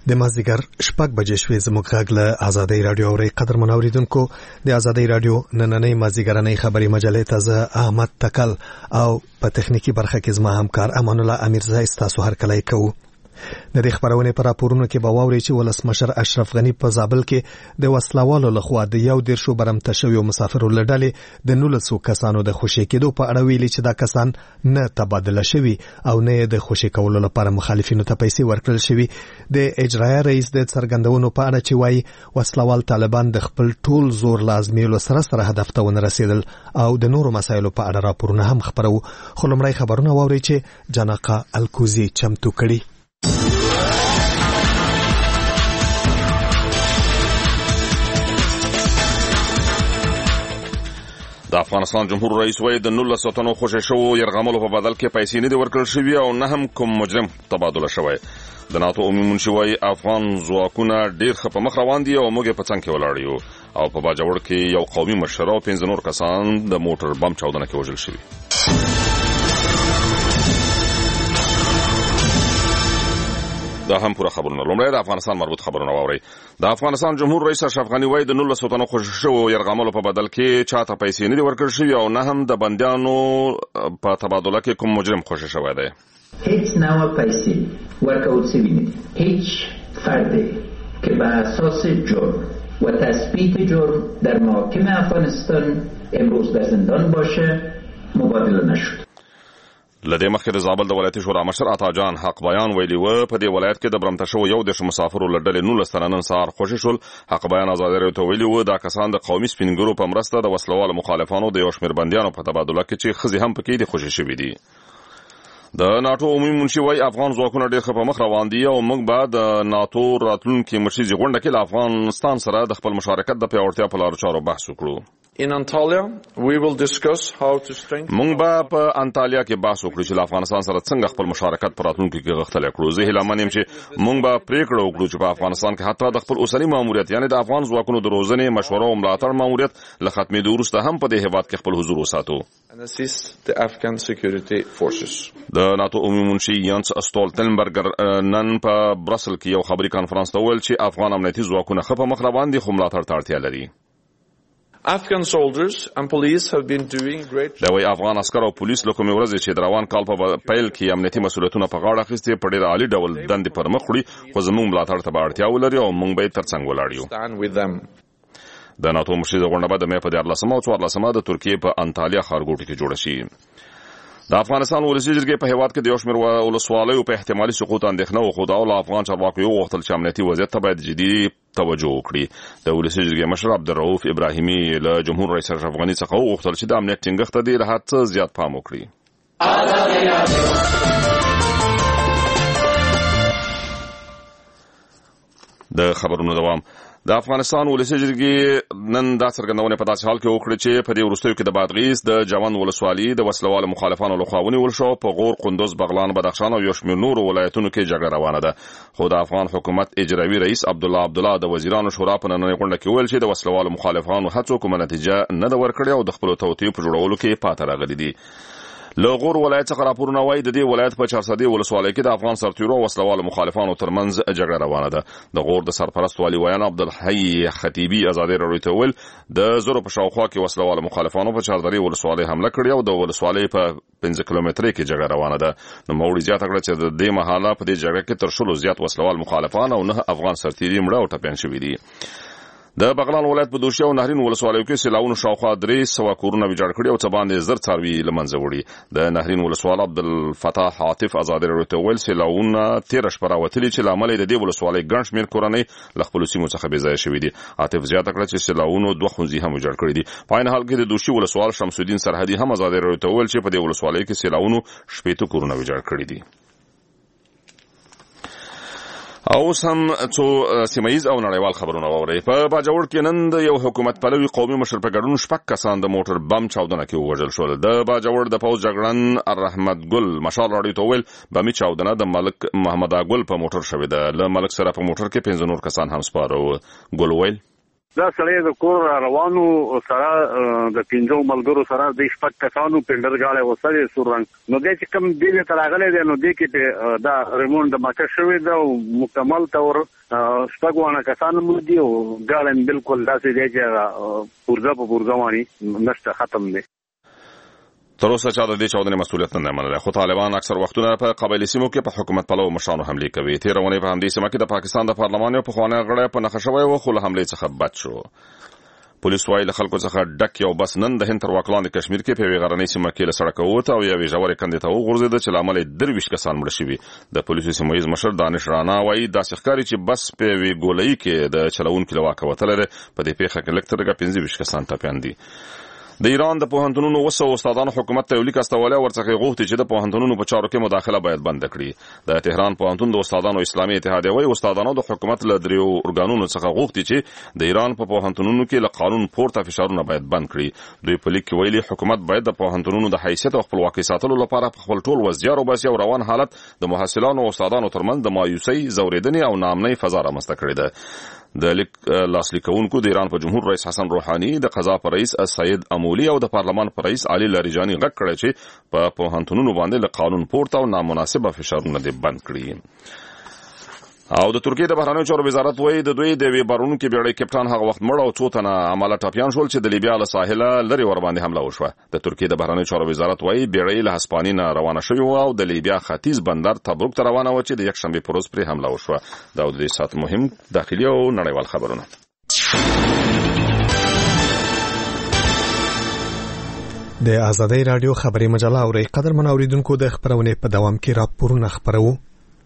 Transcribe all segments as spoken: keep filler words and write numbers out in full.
د مازدیګر شپږ بجې شوې زموږ غږ له آزادۍ رادیو اوري. قدر منوریدونکو د آزادۍ رادیو نننۍ مازدیګرنۍ خبري مجلې ته زه احمد تکل او په تخنیکی برخه کې زما همکار امان الله امیرزای ستاسو هر کله کوو. د دې خبرونه پر راپورونو کې به واوري چې ولسمشر اشرف غنی په زابل کې د وسلوالو لخوا د یو ډیر شو برم تشوي مسافرو لړلې د نولسو کسانو د خوشی کېدو په اړه ویلي چې دا کسان نه تبادله شوي او نه د خوشی کولو لپاره مخالفینو ته پیسې ورکړل شوي. د اجرایه رئیس د څرګندونو په اړه چې وایي وسلوال طالبان د خپل ټول زور لازمي سره سره هدف ته ونه رسیدل او د نورو مسایلو په اړه راپورونه هم خبرو. خو لمړی خبرونه واوري چې جناقه الکوزي چمتو کړي. د افغانستان جمهور رئیس وایي د نولسو تنو خوشی شوو یرغملو په بدل کې پیسې نه دي ورکړل شوي او نه هم کوم مجرم تبادله شوی. د ناتو عمومي منشي وایي افغان ځواکونه ډېر ښه په مخ روان دي او موږ یې په څنګ کې ولاړ یو. او په باجوړ کې یو قومي مشر او پنځه نور کسان د موټر بم چاودنه کې وژل شوي. دا هم پوره خبرونه. لومړی د افغانستان مربوط خبرونه واورئ. د افغانستان جمهور رئیس اشرف غنی وایي د نولسو تنو خوشي شوو یرغملو په بدل کې چاته پیسې نه دي ورکړل شوي او نه هم د بندیانو په تبادله کې کوم مجرم خوشي شوی دی. هیچ نوع پیسې ورکول شوی نه دي. هیچ فردی که به اساس جرم و تثبیت جرم در محاکم افغانستان امروز در زندان باشه مبادله نشد. لدې مخکې د زابل د ولایتي شورا مشر عطا جان حق بیان ویلي و په دې ولایت کې د برمته شو یو د مسافرو لړلې نولس تنه نن سهار خوشي شول. حق بیان آزادۍ راډیو ته ویلي و دا کسان د قومي سپینګرو په مرسته د وسلوالو مخالفانو د یو شمېر بندیانو په تبادله کې چې ښځې هم پکې دي خوشي شوي دي. د ناتو عمومي منشي وایي افغان ځواکونه ډېر ښه په مخ روان دي او موږ به د ناتو راتلونکي مشري غونډه کې له افغانستان سره د خپل مشارکت د پیاوړتیا په لارو چارو بحث وکړو. In Antalya, we will discuss how to strengthen. مونږ به په انټالیا کې بحث وکړو چې افغانستان سره څنګه خپل مشارکت پر راتلونکي کې غښتلی کړو. زه هیله من یم چې مونږ به پریکړه وکړو چې په افغانستان کې حتی د خپل اوسني ماموریت یعنی د افغان ځواکونو د روزنې مشوره او ملاتړ ماموریت له ختمېدو وروسته هم په دې هېواد کې خپل حضور وساتو. And assist the Afghan security forces. د ناتو عمومي منشي یانس استولتنبرګر نن په برسل کې یو خبري کانفرنس ته ویل چې افغان امنیتي ځواکونه ښه په مخ روان دي خو ملاتړ ته اړتیا لري. Afghan soldiers and police have been doing great. دا وی افغان عسكر او پولیس له کومې ورځې چې د روان کال په پیل کې امنیتي مسؤلیتونه په غاړه اخیستي په ډېر عالی ډول دندې پر مخ وړي خو زموږ ملاتړ ته اړتیا ولري او موږ به ترڅنګ ولاړ یو. د ناتو مشري غونډه به د مې په دیارلسمه او څوارلسمه د ترکیې په انټالیا ښارګوټي کې جوړه شي. د افغانستان ولسي جرګې په هیواد کې د یو شمېر ولسوالیو په احتمالي سقوط اندېښنه وښوده او له افغان چارواکو یې وغوښتل چې امنیتي وضعیت ته باید جدي توجه وکړي. د ولسي جرګې مشر عبدالرؤف ابراهیمي له جمهور رئیس اشرف غني څخه وغوښتل چې د امنیت ټینګښت ته ډېر حد زیات پام وکړي. د خبرونو دوام. د افغانستان ولسي جرګې نن دا څرګندونه په داسې حال کې وکړه چې په دې وروستیو کې د بادغیس د جوند ولسوالي د وسلوالو مخالفانو لخوا ونیول شو. په غور، قندوز، بغلان، بدخشان او یو شمېر نورو ولایتونو کې جګړه روانه ده. خو د افغان حکومت اجرایي رئیس عبدالله عبدالله د وزیرانو شورا په نننۍ غونډه کې ویل چې د وسلوالو مخالفانو هڅو کومه نتیجه نه ده ورکړې او د خپلو توطیو په جوړولو کې پاتې راغلي دي. له غور ولایت څخه راپورونه وایي د دې ولایت په چارسدې ولسوالۍ کې د افغان سرتیرو او وسلوالو مخالفانو ترمنځ جګړه روانه ده. د غور د سرپرست والي ویان عبدالحی خطیبي آزادۍ راډیو ته ویل د زرو په شاوخوا کې وسلوالو مخالفانو په چارسدې ولسوالۍ حمله کړې او د ولسوالۍ په پنځه کیلومترۍ کې جګړه روانه ده. نوموړي زیاته کړه چې د دې مهاله په دې جګړه کې تر شلو زیات وسلوال مخالفان او نه افغان سرتیري مړه او ټپیان شوي دي. د بغلان ولایت په دوشي او نهرین ولسوالیو کې سیلاونو شاوخوا درې سوه کورونه ویجاړ کړي او څه باندې زر څاروي له منځه وړي. د نهرین ولسوال عبدالفتاح عاطف آزادۍ راډیو ته ویل سیلاونه تېره شپه راوتلي چې له امله یې د دې ولسوالۍ ګڼ شمېر کورنۍ له خپلو سیمو څخه بې ځایه شوي دي. عاطف زیاته کړه چې سیلاونو دوه ښوونځي هم ویجاړ کړي دي. په عین حال کې د دوشي ولسوال شمس الدین سرحدي هم آزادۍ راډیو ته ویل چې په دې ولسوالۍ کې سیلاونو شپېته کورونه ویجاړ کړي دي. او اوس هم څو سیمهیز او نړیوال خبرونه واورئ. په باجوړ کې نن د یو حکومت پلوي قومي مشر په ګډون شپږ کسان د موټر بم چاودنه کې ووژل شول. د باجوړ د پوځ جګړن الرحمت ګل مشال راډیو ته ویل بمي چاودنه د ملک محمد اګل په موټر شوې ده. له ملک سره په موټر کې پنځه نور کسان هم سپاره وو. ګل ویل دا سړی د کور روانو سره د پنځو ملګرو سره د شپږ کسانو پندر غاړه وسره سور رنګ نو د چې کوم دی ته راغلی دی نو د کې دا ریموند د ماکه شوی دا مکمل تور شپږ وانه کسان مو دی او غاړه بالکل داسې دی چې پورځه په پورځه وانی نشته ختم دی. تر اوسه چا د دې چاودنې مسؤلیت نه منلی، خو طالبان اکثر وختونه په قبایلي سیمو کې په حکومت پلو مشرانو حملې کوي. تېره اونۍ په همدې سیمه کې د پاکستان د پارلمان یو پخوانی غړی په نښه شوی و، خو له حملې څخه بچ شو. پولیس وايي له خلکو څخه ډک یو بس نن د هند تر واکلان د کشمیر کې په یوې غرنۍ سیمه کې له سړکه ووته او یوې ژورې کندې ته وغورځېده چې له امله یې درویشت کسان مړه شوي. د پولیسو سیمه ییز مشر دانش رانا وايي داسې ښکاري چې بس په یوې ګولۍ کې د چلوونکي له واکه وتلی دی. په دې پیښه کې لږ تر لږه پنځه ویشت کسان ټپیان دي. د ایران د پوهنتونونو وسو استادانو حکومت ته یو لیک استولی، ورڅخه غوښتي چې د پوهنتونونو په چارو کې مداخله باید بند کړي. د تهران پوهنتون د استادانو اسلامي اتحادیه وايي استادانو د حکومت له دریو ارګانونو څخه غوښتي چې د ایران په پوهنتونونو کې له قانون پورته فشارونه باید بند کړي. دوی په لیک کې ویلي حکومت باید د پوهنتونونو د حیثیت او خپلواکۍ ساتلو لپاره په خپل ټول وزجار وباسي او روان حالت د محصلانو او استادانو ترمنځ د مایوسۍ، زورېدنې او ناامنۍ فضا رامنځته کړې ده. د لیک لاسلیکونکو د ایران په جمهور رئیس حسن روحاني، د قضا په رئیس سید امولی او د پارلمان په رئیس علي لاریجاني غږ کړی چې په پوهنتونونو باندې له قانون پورته او نامناسبه فشارونه دې بند کړي. او د ترکیې د بهرنیو چارو وزارت وایي د دوی د یوې بارونکې بېړۍ کپټان هغه وخت مړ او څو تنه عمله ټپیان شول چې د لیبیا له ساحله لرې ورباندې حمله وشوه. د ترکیې د بهرنیو چارو وزارت وایي بېړۍ له هسپانیې نه روانه شوې وه او د لیبیا ختیځ بندر تبروک ته روانه وه چې د یکشنبې په ورځ پرې حمله وشوه. دا د دې ساعت مهم داخلي او نړیوال خبرونه. د آزادۍ راډیو خبري مجله اورئ. قدرمن اوریدونکو د خبرونې په دوام کې راپورونه خپروو.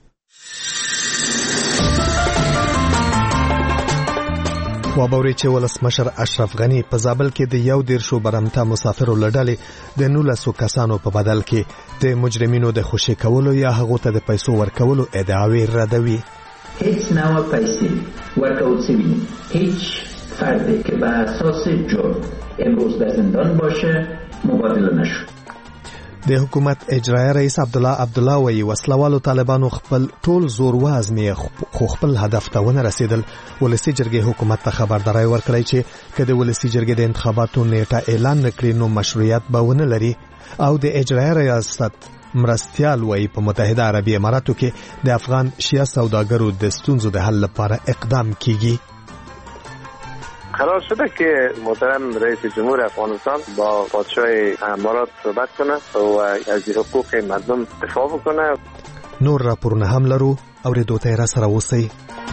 وابوري چې ولسمشر اشرف غنی په زابل کې د یو دیرشو برمته مسافرو لړلې د نولسو کسانو په بدل کې د مجرمینو د خوشي کولو یا هغو ته د پیسو ورکولو ادعاوې ردوي. هیچ نوع پیسې ورکول شوی هیچ فردی که به اساس جرم امروز در زندان باشه مبادله نشد. د حکومت اجرایه رئیس عبدالله عبدالله وی وسلوالو طالبانو خپل ټول زور وازمي خو خپل هدف ته ونه رسیدل. ولسی جرګې حکومت ته خبرداري ورکړی چې کله ولسی جرګې د انتخاباتو نیټه اعلان نکړي نو مشروعیت به ونه لري. او د اجرایه ریاست مرستیال وی په متحده عربی اماراتو کې د افغان شیعه سوداګرو د ستونزو د حل لپاره اقدام کیږي. قرار شده که محترم رئیس جمهور افغانستان با پادشاه امارات صحبت کنه و از حقوق مردم دفاع بکنه. نور راپورونه هم لرو اوریدو ته را سره اوسئ.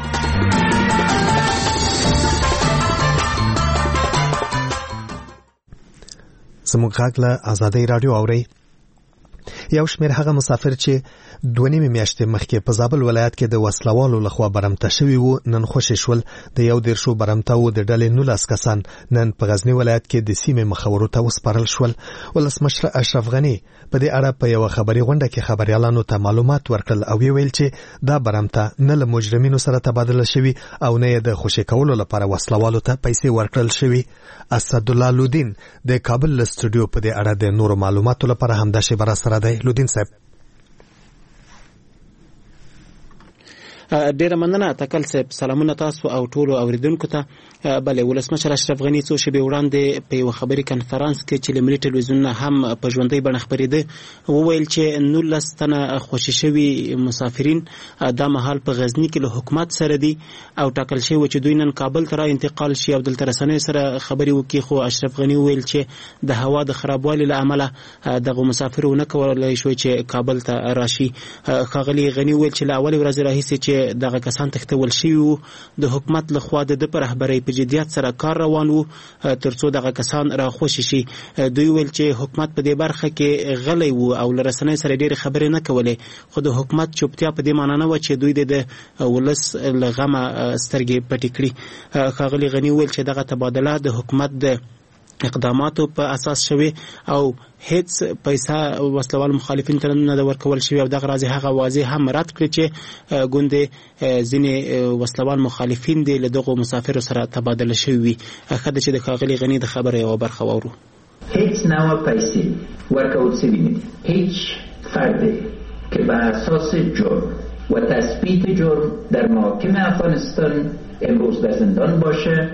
زموږ غږ له آزادۍ راډیو اورئ. یو شمېر هغه مسافر چې دوه نیمې میاشتې مخکې په زابل ولایت کې د وسلوالو لخوا برمته شوي وو نن خوشي شول. د یو دیرشو برمتهو د ډلې نولس کسان نن په غزني ولایت کې د سیمې مخورو ته وسپارل شول. ولسمشر اشرف غنی په دې اړه په یو خبري غونډه کې خبريالانو ته معلومات ورکړل او ویل چې دا برمته نه له مجرمینو سره تبادله شوي او نه د خوشي کولو لپاره وسلوالو ته پیسې ورکړل شوي. اسد الله لودین د کابل له سټوډیو په دې اړه د نورو معلوماتو لپاره همدا شی بر سره دی. لودین صاحب ډیره مننه تکل صاحب. سلامونه تاسو او ټولو اوریدونکو ته. بله ولسمشر اشرف غنی څو شپې وړاندې په یو خبري کانفرنس کې چې لمړي ټلویزیون هم په ژوندۍ بڼه خبرېده وویل چې نولس تنه خوشي شوي مسافرین دا مهال په غزنی کې له حکومت سره دي او ټاکل شوی چې دوی نن کابل ته را انتقال شي او دلته رسنیو سره خبري وکړي. خو اشرف غنی وویل چې د هوا د خرابوالي له امله دغه مسافرو نه کولای شوی چې کابل ته راشي. ښاغلي غنی وویل چې له اول ورځې راهیسې چې دغه کسان تختول شوي وو د حکومت لخوا د په رهبرۍ په جدیت سره کار روان وو ترڅو دغه کسان را خوشي شي. دوی ویل چې حکومت په دې برخه کې غلی وو او لرسنۍ سره ډېرې خبرې نه کولې. خو د حکومت چوپتیا په دې معنی نه و چې دوی د ولس له غمه سترګې پټې کړي. ښاغلي غني ویل چې دغه تبادله د حکومت د اقداماتو په اساس شوی او هیڅ پیسې وسلوال مخالفین ته نه ورکول شوی او دغه راځي هغه واضح هم رد کړی چې ګوندې ځینې وسلوال مخالفین دي له دغه مسافرو سره تبادله شوی. خدای چې د ښاغلي غني د خبره یو برخه وورو. هیچ نوع پیسې ورکول شوی هیچ فردی که به اساس جرم و تثبیت جرم در محاکم افغانستان امروز در زندان باشه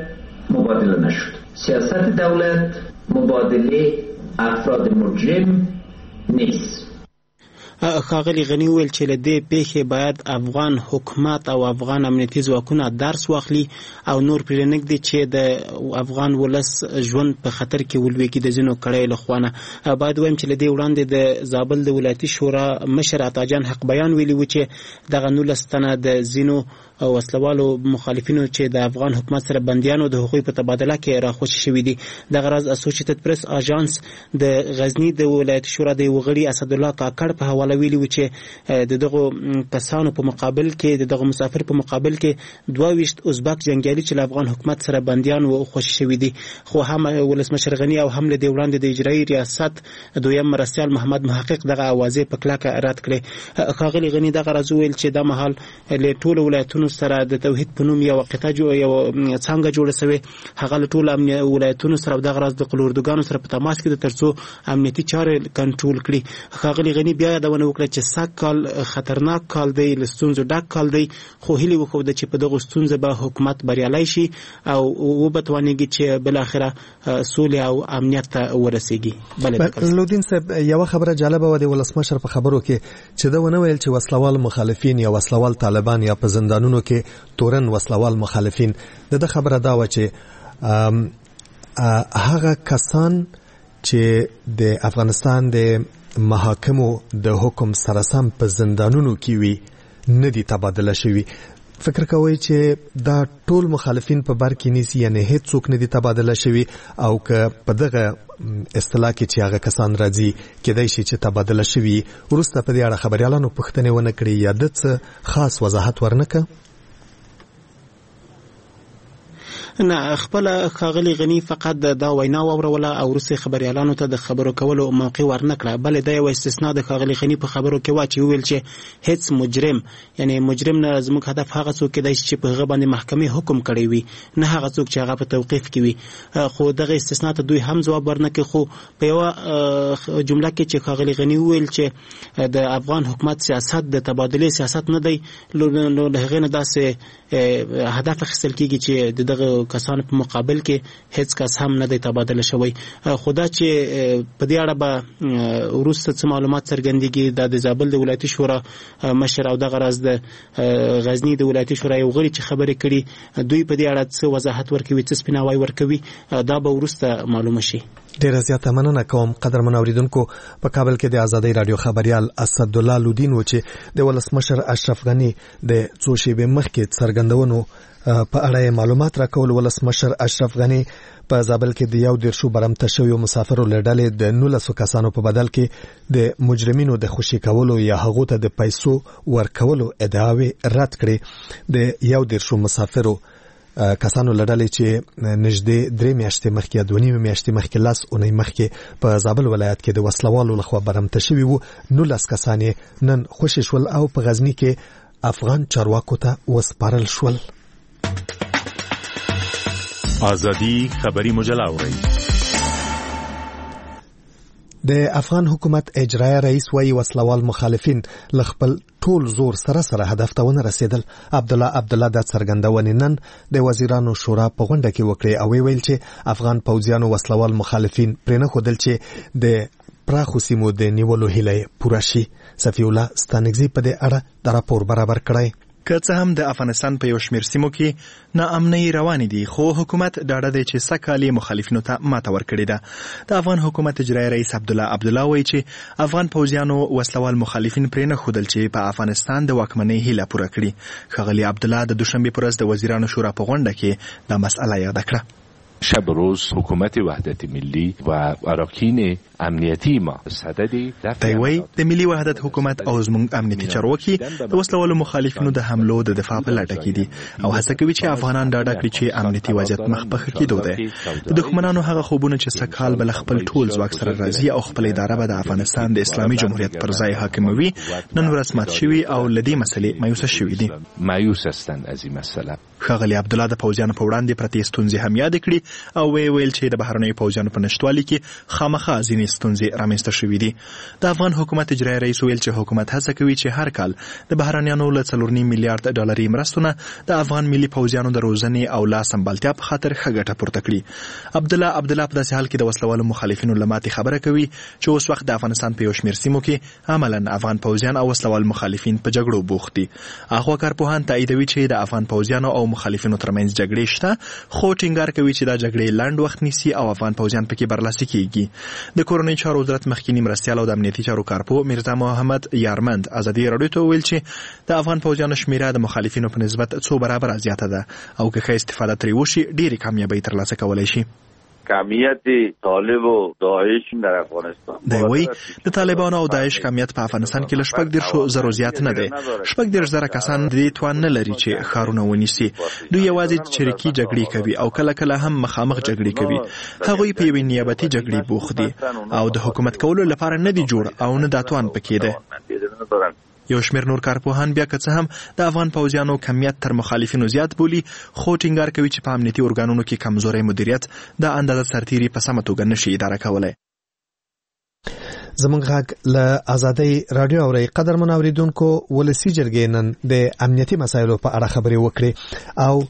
مبادله نشد. سیاست دولت مبادله افراد مجرم نیست. ښاغلي غني ویل چې له دې پیښې باید افغان حکومت او افغان امنیتي ځواکونه درس واخلي او نور پرې نږدې چې د افغان ولس ژوند په خطر کې ولويږي د ځینو کړیو له خوا نه. باید وایم چې له دې وړاندې د زابل د ولایتي شورا مشر عطاجان حق بیان ویلي و چې دغه نولس تنه د ځینو وسلوالو مخالفینو چې د افغان حکومت سره بندیانو د حقوقي په تبادله کې راخوشي شوي دي. دغه راز اسوسییټډ پریس اژانس د غزنی د ولایتي شورا د وغړي اسدالله کاکړ په حواله ویلي و چې د دغه کسانو په مقابل کې د دغه مسافر په مقابل کې دوه ویشت ازبک جنگیالي چې له افغان حکومت سره بندیان او خوشي شوي دي. خو هم ولسمشر غني او هم له دې وړاندې د اجرایي ریاست دویم مرستیال محمد محقق دغه اوازې په کلکه رد کړې. ښاغلي غني دغه راز ویل چې د مهال له ټولو ولایتونو سره د توحید په نوم یو قطعه جو یو څنګه جوړه شوی هغه له ټولو امنیتي ولایتونو سره دغه راز د قلوردګانو سره په تماس کې د ترڅو امنیتي چارې کنټرول کړي. ښاغلي غني بیا یادونه وکړه چې سږ کال خطرناک کال دی، له ستونزو ډک کال دی، خو هیله وکړه چې په دغه ستونزه به حکومت بریالی شي او وبتوانېږي چې بل اخره سولې او امنیت ته ورسیږي. بله لودین صاحب یو خبره جالبه و د ولسمشر په خبرو کې چې دا ونه ویل چې وسلوال مخالفین یا وسلوال طالبان یا په زندانونو کې تورن وسلوال مخالفین. د خبره دا و چې هغه کسان چې د افغانستان د محاکمو د حکم سره سم په زندانونو کې وي نه دي تبادله شوي. فکر کوي چې دا ټول مخالفین په بر کې نیسي، یعنی هیڅ څوک نه دي تبادله شوي او که په دغه اصطلاح کې چې هغه کسان راځي کېدای شي چې تبادله شوي. وروسته په دې اړه خبريالانو پوښتنې ونه کړې یا د څه خاص وضاحت ورنکړ؟ نه، خپل ښاغلي غني فقط دا وینا واوروله او وروسته خبريالانو ته د خبرو کولو موقع ورنکړه. بلې دا یو استثناء د ښاغلي غني په خبرو کې و چې ویل چې هیڅ مجرم، یعنی مجرم نه زموږ هدف هغه څوک کېدای شي چې په هغه باندې محکمې حکم کړی وي، نه هغه څوک چې هغه په توقیف کې وي. خو دغه استثناء ته دوی هم ځواب ورنکړي. خو په یوه جمله کې چې ښاغلي غني ویل چې د افغان حکومت سیاست د تبادلې سیاست نه دی، نو له هغې نه داسې هدف اخیستل کېږي چې د دغه کسانو په مقابل کې هیڅ کس هم نه دی تبادله شوی. خدا چې په دې اړه به وروسته څه معلومات څرګندېږي. دا د زابل د ولایتي شورا مشر او دغه راز د غزنی د ولایتي شورا یو غړي چې خبرې کړي دوی په دې اړه څه وضاحت ورکوي، څه سپیناوی ورکوي، دا به وروسته معلومه شي. ډیره زیاته مننه کوم قدرمن اوریدونکو. په کابل کې د آزادۍ رادیو خبريال اسدالله لودین و چې د ولسمشر اشرف غني د څو شیبې مخکې څرګندونو په اړه معلومات راکول. ولسمشر اشرف غني په زابل کې د یو دیرشو برمته شویو مسافرو له ډلې د نولسو کسانو په بدل کې د مجرمینو د خوشي کولو یا هغو ته د پیسو ورکولو ادعاوې رد کړې. د یو دیرشو مسافرو کسانو لړلې چې نږدې درې میاشتې مخکې یا دوه نیمې میاشتې مخکې لاس اونۍ مخکې په زابل ولایت کې د وسلوالو لخوا برمته شوي وو. نولس کسان یې نن خوشي شول او په غزني کې افغان چارواکو ته وسپارل شول. آزادی خبری مجله اورئ. د افغان حکومت اجرایه رئیس وایي وسلوال مخالفین له خپل ټول زور سره سره هدف ته ونه رسیدل. عبدالله عبدالله د څرګندونې نن د وزیرانو شورا په غونډه کې وکړې او ویل چې افغان پوځیانو وسلوال مخالفین پرې نه ښودل چې د پراخو سیمو د نیولو هیله پوره شي. صفی الله ستانکزي په دې اړه د راپور برابر کړی. که څه هم د افغانستان په یو شمېر سیمو کې ناامنۍ روانې دي، خو حکومت ډاډه دی چې سږکال مخالفینو ته ماته ورکړې ده. د افغان حکومت اجرایي رئیس عبدالله عبدالله وایي چې افغان پوځیانو وسلوال مخالفین پرې نه ښودل چې په افغانستان د واکمنۍ هیله پوره کړي. ښاغلي عبدالله د دوشنبې په ورځ د وزیرانو شورا په غونډه کې دا مسئله یاده کړه. شب و روز حکومت وحدت ملی و اراکین امنیتی ما صددی تایوی د ملي وحدت حکومت او زموږ امنیتي چارواکي د وسلوالو مخالفینو د حملو د دفاع په لټه کې دي او هڅه کوي چې افغانان ډاډه کړي چې امنیتي وضعیت مخ په ښه کېدو دی. د دښمنانو هغه خوبونه چې سږکال به له خپل ټول ځواک سره راځي او خپل اداره به د افغانستان د اسلامي جمهوریت پر ځای حاکموي، نن ورځ مات شوي او له دې مسلې مایوسه شوي دي. مایوس هستند از این مسئله. ښاغلي عبدالله د پوځیانو په وړاندې پرتې ستونزې هم یاد کړي او وی ویل چې د بهرنیو پوځیانو په نشتوالي کې خامخا ځینې ستونزې رامنځته شوي دي. د افغان حکومت اجرایي رئیس ویل چې حکومت هڅه کوي چې هر کال د بهرنیانو له څلور نیم میلیارډ ډالري مرستونه د افغان ملي پوځیانو د روزنې او لا سمبالتیا په خاطر ښه ګټه پورته کړي. عبدالله عبدالله په داسې حال کې د وسلوالو مخالفینو له ماتې خبره کوي چې اوس وخت د افغانستان په یو شمېر سیمو کې عملاً افغان پوځیان او وسلوال مخالفین په جګړو بوخت دي. هغه کارپوهان تاییدوي چې د افغان پوځیانو او مخالفینو ترمنځ جګړې شته، خو ټینګار کوي چې دا جګړې لنډ وخت نیسي او افغان پوځیان پکې برلاسي کیږي. د کورنۍ چارو وزارت مخکینی مرستیال او د امنیتي چارو کارپو میرزا محمد یارمند ازادي راډیو ته ویل چې د افغان پوځیانو شمیره د مخالفینو په نسبت څو برابر زیاته ده او که ښه استفاده ترې وشي ډېرې کامیابۍ ترلاسه کولی شي. کمیت طالب و داعش در افغانستان دی وی د طالبانو او داعش کمیت په افغانستان کې له شپږ دېرشو زرو زیات نه دی. شپږ دېرش زره کسان د دې توان نه لري چې ښارونه ونیسي. دوی یوازې چریکي جګړې کوي او کله کله هم مخامخ جګړې کوي. هغوی په یوې نیابتي جګړې بوخت دي او د حکومت کولو لپاره نه دي جوړ او نه دا توان پکې دی. یو شمېر نور کارپوهان بیا که څه هم د افغان پوځیانو کمیت تر مخالفینو زیات بولي، خو ټینګار کوي چې په امنیتي ارګانونو کې کمزوری مدیریت د اندازه سرتیري په سمه توګه نشي اداره کولی. زمونږ غږ له ازادۍ راډیو اورئ. قدرمن اوریدونکو، ولسي جرګې نن د امنیتي مسایلو په اړه خبرې وکړې او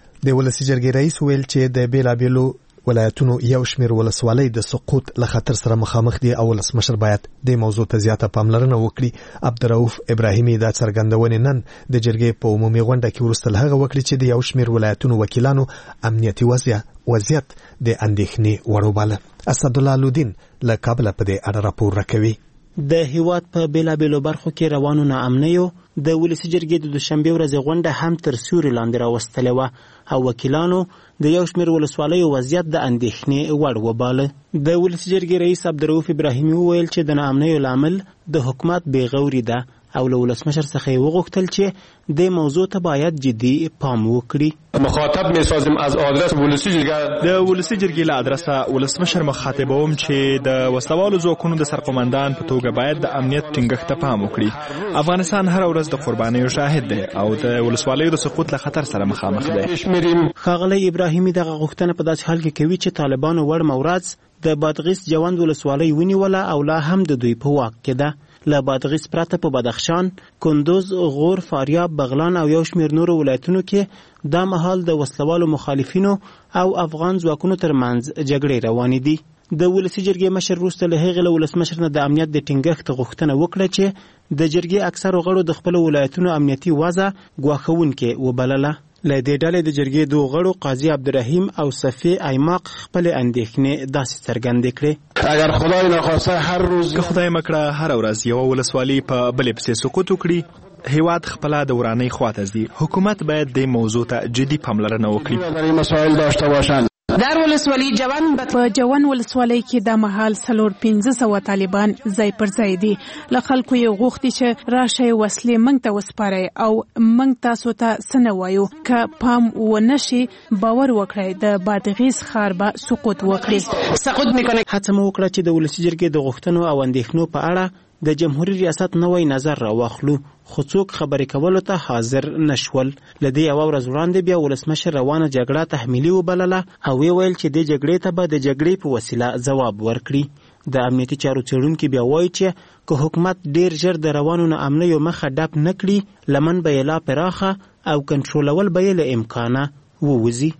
د ولسي جرګې رئیس ویل چې د بیلابیلو ولایتونو یو شمېر ولسوالۍ د سقوط له خطر سره مخامخ دي او ولسمشر باید د موضوع ته زیاته پاملرنه وکړي. عبدالرؤف ابراهیمي دا څرګندونې نن د جرګې په عمومي غونډه کې وروسته له هغه وکړي چې د یو شمېر ولایتونو وکیلانو امنیتي وضعیت د اندېښنې وړ وباله. اسدالله لودین له کابله په دې اړه راپور راکوي. د هیواد په بیلابیلو برخو کې روانو ناامنیو د ولسي جرګې د دوشنبې ورځې غونډه هم تر سیوري لاندې راوستلې وه او وکیلانو د یو شمېر ولسوالیو وضعیت د اندېښنې وړ وباله. د ولسي جرګې رئیس عبدالرؤف ابراهیمي وویل چې د ناامنیو لامل د حکومت بېغوري ده او له ولسمشر څخه یې وغوښتل چې د موضوع ته باید جدي پام وکړي. مخاطب می‌سازم از آدرس ولسي جرګه د ولسي جرګې له ادرسه ولسمشر مخاطبوم چې د وسلوالو ځواکونو د سرقومندان په توګه باید د امنیت ټینګښت ته پام وکړي. افغانستان هر ورځ د قربانیو شاهد دی او د ولسوالیو د سقوط له خطر سره مخامخ دی. ښاغلی ابراهیمي دغه غوښتنه په داسې حال کې کوي چې طالبانو وړ مورز د بادغیس جوند ولسوالۍ ونیوله او لا هم د دوی په واک کې ده. له بادغیس پرته په بدخشان، کندوز، غور، فاریاب، بغلان او یو شمېر نورو ولایتونو کې دا مهال د وسلوالو مخالفینو او افغان ځواکونو ترمنځ جګړې روانې دي. د ولسي جرګې مشر وروسته له هغې له ولسمشر نه د امنیت د ټینګښت غوښتنه وکړه چې د جرګې اکثرو غړو د خپلو ولایتونو امنیتي وضع ګواښونکې وبلله. له دې ډلې د جرګې دوه غړو قاضي عبدالرحیم او صفی ایماق خپلې اندېښنې داسې څرګندې کړې. اگر خدای نخواسته هر روز که خدای مکړه هر ورځ یوه ولسوالي په بلې پسې سقوط وکړي، هیواد خپله د ورانۍ خواته ځي. حکومت باید دې موضوع ته جدي پاملرنه وکړي. در این مسائل داشته باشند. در ولسوالی جوان په جوان ولسوالۍ کې د مهال څلور پنځه سوه طالبان ځای پر ځای دي. له خلکو یې غوښتي چې راشئ وسلې موږ ته وسپارئ او موږ تاسو ته څه نه وایو. که پام ونه شي باور وکړئ د بادغیس ښار به سقوط وکړي. سقوط میکنه. هڅه مو وکړه چې د ولسي جرګې د غوښتنو او اندېښنو په اړه د جمهوریت ریاست نوی نظر راواخلو، خو څوک خبرې کولو ته حاضر نشول. له دې یوه ورځ وړاندې بیا ولسمشر روانه جګړه تحمیلي وبلله او ویې ویل چې دې جګړې ته به د جګړې په وسیله ځواب ورکړي. د امنیتي چارو څېړونکي بیا وایي چې که حکومت ډېر ژر د روانو ناامنیو مخه ډپ نه کړي، لمن به یې لا پراخه او کنټرولول به یې له امکانه ووځي.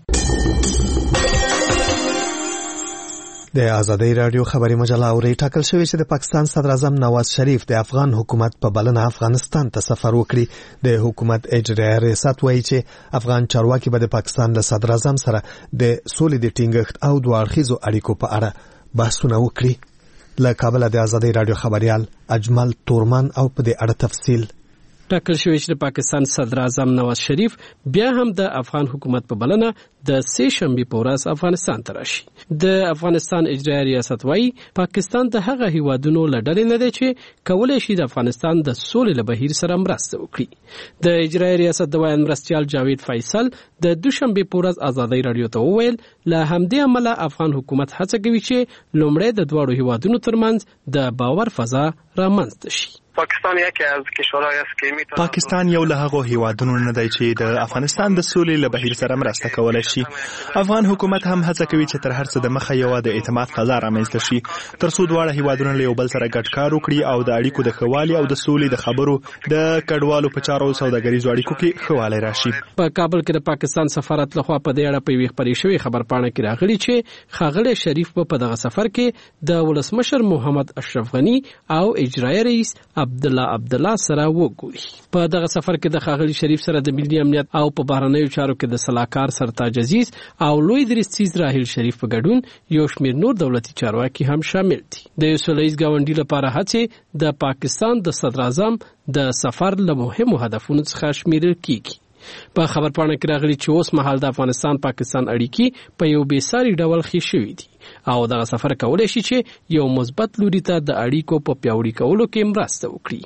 د ازادۍ راډیو خبري مجله اوري. ټاکل شوی چې د پاکستان صدر اعظم نواز شریف د افغان حکومت په بلنه افغانستان ته سفر وکړي. د حکومت اجرایي ریاست وایي چې افغان چارواکي به د پاکستان له صدر اعظم سره د سولې د ټینګښت او دوه اړخیزو اړیکو په اړه بحثونه وکړي. له کابله د ازادۍ راډیو خبريال اجمل تورمان او په دې اړه تفصیل. ټاکل شوی چې د پاکستان صدر اعظم نواز شریف بیا هم د افغان حکومت په بلنه د سه شنبه په ورځ افغانستان ته راشي. د افغانستان اجرایي ریاست وايي پاکستان د هغه هیوادونو له ډلې نه دی چې کولای شي د افغانستان د سولې له بهیر سره مرسته وکړي. د اجرایي ریاست د وایي مرستیال جاوید فیصل د دوشنبه په ورځ ازادۍ راډیو ته وویل له همدې امله افغان حکومت هڅه کوي چې لومړی د دواړو هیوادونو ترمنځ د باور فضا رامنځته شي. پاکستان یکی از کشورهای است که میتونه پاکستان یو له هغو هیوادونو نه دی چې د افغانستان د سولې له بهیر سره مرسته کولای شي. افغان حکومت هم هڅه کوي چې تر هر څه د مخه یو د اعتماد فضا رامنځته شي تر څو دواړه هیوادونه له یو بل سره ګډ کار وکړي او د اړیکو د ښهوالي او د سولې د خبرو د کډوالو په چارو سوداګریزو اړیکو کې ښهوالی راشي. په کابل کې د پاکستان سفارت لخوا په دې اړه په یوې خپرې شوې خبرپاڼه کې راغلي چې ښاغلی شریف په دغه سفر کې د ولسمشر محمد اشرف غني او اجرایي رئیس عبدالله عبدالله سره وګوري. په دغه سفر کې د ښاغلي شریف سره د ملي امنیت او په بهرنیو چارو کې د سلاکار سرتاج عزیز او لوی درستیز راحیل شریف په ګډون یو شمېر نور دولتي چارواکي هم شامل دي. د یو سوله ییز ګاونډي لپاره هڅې د پاکستان د صدر اعظم د سفر له مهمو هدفونو څخه شمیرل کیږي. په خبرپاڼه کې راغلي چې اوس مهال د افغانستان پاکستان اړیکې په یو بېساري ډول ښې شوي دي او دغه سفر کولی شي چې یو مثبت لوري ته د اړیکو په پیاوړي کولو کې مرسته وکړي.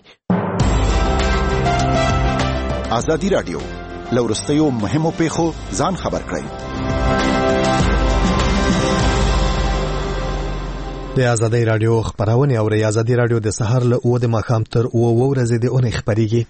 ازادي راډیو لورستیو مهمو پیښو ځان خبر کړئ. د ازادي راډیو خبرونه او د ازادي راډیو د سحر له او د ماخام تر او ورځې د اونۍ خبريږي.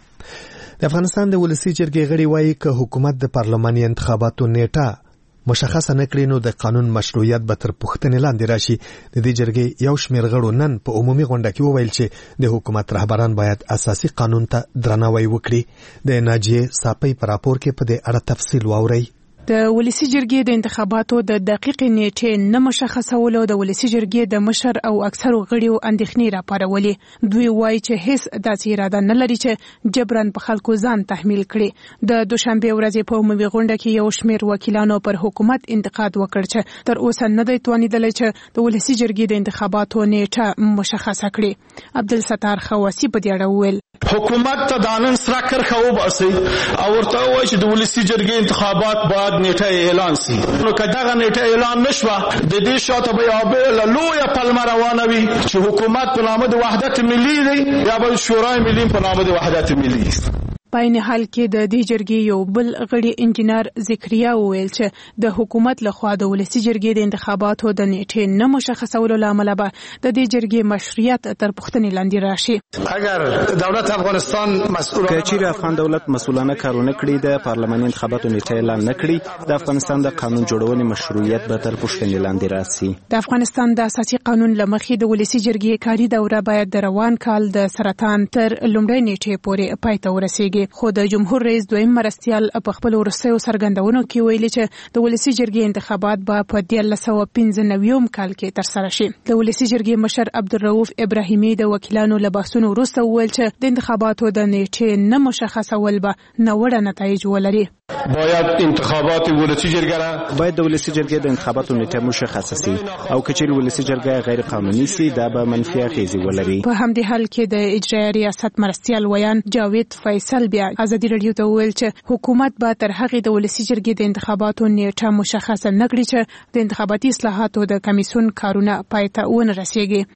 د افغانستان د ولسی جرګې غړي وایي چې حکومت د پارلماني انتخاباتو نیټه مشخصه نکړي نو د قانون مشروعیت به تر پوښتنې لاندې راشي. د دې جرګې یو شمېر غړو نن په عمومي غونډه کې وویل چې د حکومت رهبران باید اساسي قانون ته درناوی وکړي. د ناجیه صاپي پر راپور کې په دې اړه تفصیل واورئ. د ولسی جرګې د انتخاباتو د دقیق نیټې نه مشخصولو د ولسی جرګې د مشر او اکثرو غړیو اندېښنې راپارولې. دوی وایي چې هیڅ داسې اراده نه لري چې جبران په خلکو ځان تحمیل کړي. د دوشنبه ورځې په عمومي غونډه کې یو شمېر وکیلانو پر حکومت انتقاد وکړ چې تر اوسه نه دی توانیدلی چې د ولسی جرګې د انتخاباتو نیټه مشخصه کړي. عبدالستار خواسی په دې اړه وویل حکومت ته د نن سره کرخه وباسي او ورته وایي چې د ولسی جرګې انتخابات بعد نیټه اعلان سي. نو کداغه نیټه اعلان نشوه د دې شاته به یابه لویه پلمه روانه وي چې حکومت په نامه د وحدت ملي دی یا به شورای ملي په نامه د وحدت ملي. په عین حال کې د دې جرګې یو بل غړي انجنیر ذکریا وویل چې د حکومت لخوا د ولسی جرګې د انتخاباتو د نیټې نه مشخصولو لامل به د دې جرګې مشروعیت تر پوښتنې لاندې راشي. اگر دولت افغانستان مسؤل کچیر افغان دولت مسؤلانه کارونه کړی د پارلماني انتخاباتو نیټه اعلان نکړي د افغانستان د قانون جوړونې مشروعیت به تر پوښتنې لاندې راشي. د افغانستان د اساسي قانون لمخې د ولسی جرګې کاري دوره باید د روان کال د سرطان تر لومړۍ نیټې پورې پای ته ورسیږي. خو د جمهور رئیس دویم مرستیال په خپل ورسېو سرګندونو کې ویلي چې د ولسی جرګې انتخابات به په دیارلس سوه پنځه نوي کال کې ترسره شي. د ولسی جرګې مشر عبدالرؤف ابراهیمي د وکیلانو له بحثونو وروسته وویل چې د انتخاباتو د نیټې نه مشخصول به ناوړه نتایج ولري. باید انتخابات ولسی جرګه باید د ولسی جرګې د انتخاباتو نیټه مشخصه سي او کچېر ولسی جرګه غیر قانوني سي دا به منفي اغیزې ولري. په همدې حال کې د اجرایي ریاست مرستیال ویان جاوید فیصل بیا ازادي راډیو ته وویل چې حکومت به تر هغې د ولسی جرګې د انتخاباتو نیټه مشخصه نه کړي چې د انتخاباتي اصلاحاتو د کمیسیون کارونه پای ته ونه رسیږي.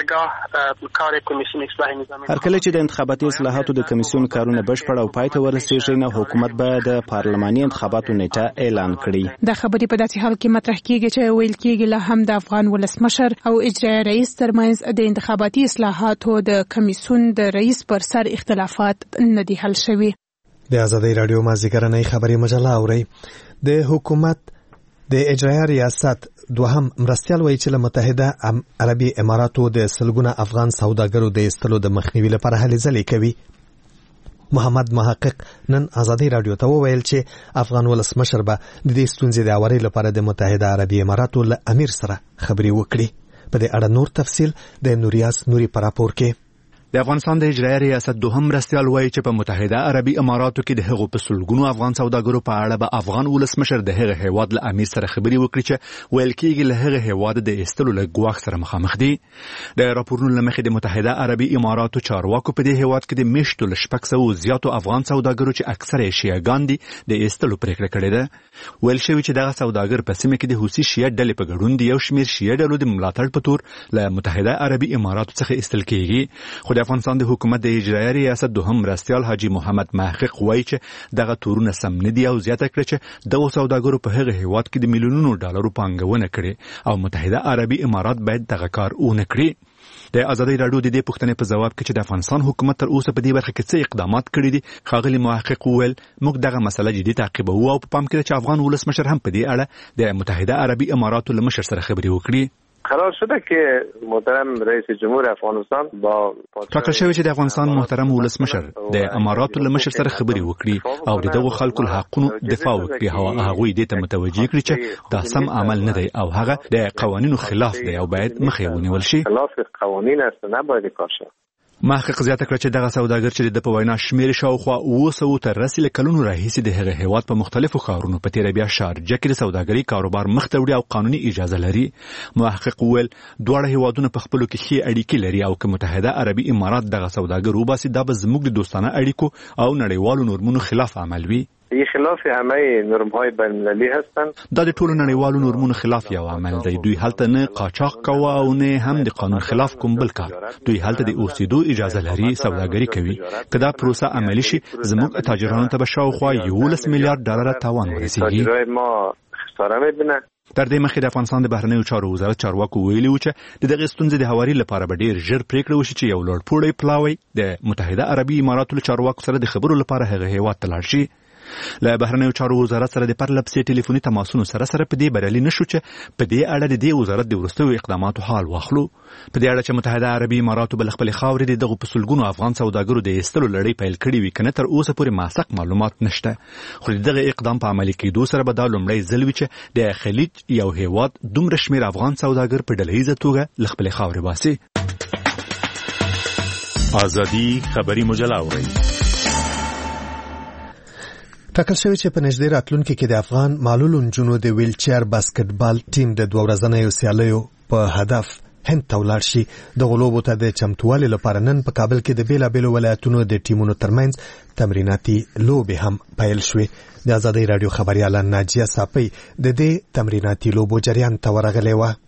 هر کله چې د انتخاباتي اصلاحاتو د کمیسیون کارونه بشپړ او پای ته ورسیږي نو حکومت به د پارلماني انتخاباتو نیټه اعلان کړي. د خبرې په داسې حال کې مطرح کیږي چې ویل کېږي له هم د افغان ولسمشر او اجرایي رئیس ترمنځ د انتخاباتي اصلاحاتو د کمیسیون د رئیس پر سر اختلافات نه دي حل شوي. د ازادي راډیو مازیګرنۍ خبري مجله اوري. د حکومت د اجرایي ریاست دوهم مرستیال وایي چې له متحده عربي اماراتو د سلګونه افغان سوداګرو د ایستلو د مخنیوي لپاره هلې ځلې کوي. محمد محقق نن ازادي راډیو ته وویل چې افغان ولسمشر به د دې ستونزې د اوري لپاره د متحده عربي اماراتو له امیر سره خبري وکړي. په دې اړه نور تفصیل د نوریاس نوري پر راپور کې. د افغانستان د اجرایي ریاست دوهم مرستیال وایي چې په متحده عربي اماراتو کې د هغو په سلګونو افغان سوداګرو په اړه به افغان ولسمشر د هغه هیواد له امیر سره خبري وکړي چې ویل کېږي له هغه هیواد د ایستلو له ګواښ سره مخامخ دي. د راپورونو له مخې د متحده عربي اماراتو چارواکو په دې هیواد کې د میشتو له شپږ سوو زیاتو افغان سوداګرو چې اکثره یې شیعهګان دي د ایستلو پرېکړه کړې ده. ویل شوي چې دغه سوداګر په سیمه کې د حوثي شیعه ډلې په ګډون د یو شمېر شیعه ډلو د ملاتړ په تور له متحده عربي اماراتو څخه ایستل کېږي. خو د افغانستان د حکومت د اجرایي ریاست دوهم مرستیال حاجی محمد محقق وایي چې دغه تورونه سم نه دي او زیاته کړه چې دغه سوداګرو په هغه هیواد کې د میلیونونو ډالرو پانګونه کړې او متحده عربي امارات باید دغه کار ونه کړي. د ازادي راډیو د دې پوښتنې په جواب کې چې د افغانستان حکومت تر اوسه په دې برخه کې څه اقدامات کړي دي، ښاغلي محقق وویل موږ دغه مسله جدي تعقیبوو او په پام کې چې افغان ولسمشر هم په دې اړه د متحده عربي اماراتو له مشر سره خبرې وکړي. قرار شده که محترم رئیس جمهور افغانستان با ټاکل شوی چې د افغانستان محترم ولسمشر د اماراتو له مشر سره خبرې وکړي او د دغو خلکو له حقونو دفاع وکړي او هغوی دې ته متوجه کړي چې دا سم عمل نه دی او هغه د قوانینو خلاف دی او باید مخې ونیول شي. خلاف قوانین است، نه باید کار شي. محقق زیاته کړه چې دغه سوداګر چې د په وینا شمیر شاوخوا اوه سوه تر رسیدل کلونو راهیسې د هغه هیواد په مختلفو ښارونو په تیر بیا شارجه کې د سوداګرۍ کاروبار مخ ته وړي او قانوني اجازه لري. محقق وویل دواړه هیوادونه په خپلو کې ښې اړیکې لري او که متحده عربي امارات دغه سوداګر وباسي دا به زموږ د دوستانه اړیکو او نړیوالو نورمونو خلاف عمل وي. این خلاف همه نرم‌های بین‌المللی هستند. دا د ټولو نړیوالو نورمونو خلاف یو عمل دی. دوی هلته نه قاچاق کوي او نه هم د قانون خلاف کوم بل کار. دوی هلته د اوسېدو اجازه لري، سوداګري کوي. که دا پروسه عملي شي زموږ تاجرانو ته به شاوخوا یولس میلیارډ ډالر تاوان ورسیږي. تاجرای ما خساره می‌بینه. تر دې مخکې د افغانستان د بهرنیو چارو وزارت چارواکو ویلي و چې د دغه ستونزې د هواري لپاره به ډیر ژر پریکړه وشي چې یو لوړپوړی پلاوی د متحده عربي اماراتو له چارواکو سره د خبرو لپاره هغه هیواد ته لاړ شي. له بهرنیو چارو وزارت سره د پرلپسې ټلیفوني تماسونو سره سره په دې بریالي نشو چې په دې اړه د دې وزارت د وروستیو اقداماتو حال واخلو. په دې اړه چې متحده عربي اماراتو بل خپل خاورې د دغه په سلګونو افغان سوداګرو د ایستلو لړۍ پیل کړې وي کنه تر اوسه پورې ماسق معلومات نشته. خو دغه اقدام په عملي کېدو سره به دا لومړی ځل وي چې د خلیج یو هیواد دومره شمیر افغان سوداګر په ډلهیزه توګه له خپلې خاورې باسي. ازادي خبري مجله اورئ. ټاکل شوی چې په نږدې راتلونکي کې د افغان معلولو نجونو د ویلچیر باسکټبال ټیم د دوه ورځنیو سیالیو په هدف هند ته ولاړ شي. دغه لوبو ته د چمتووالي لپاره نن په کابل کې د بیلابیلو ولایتونو د ټیمونو ترمنځ تمریناتي لوبې هم پیل شوې. د ازادۍ راډیو خبرياله ناجیه صافی د دې تمریناتي لوبو جریان ته ورغلې وه.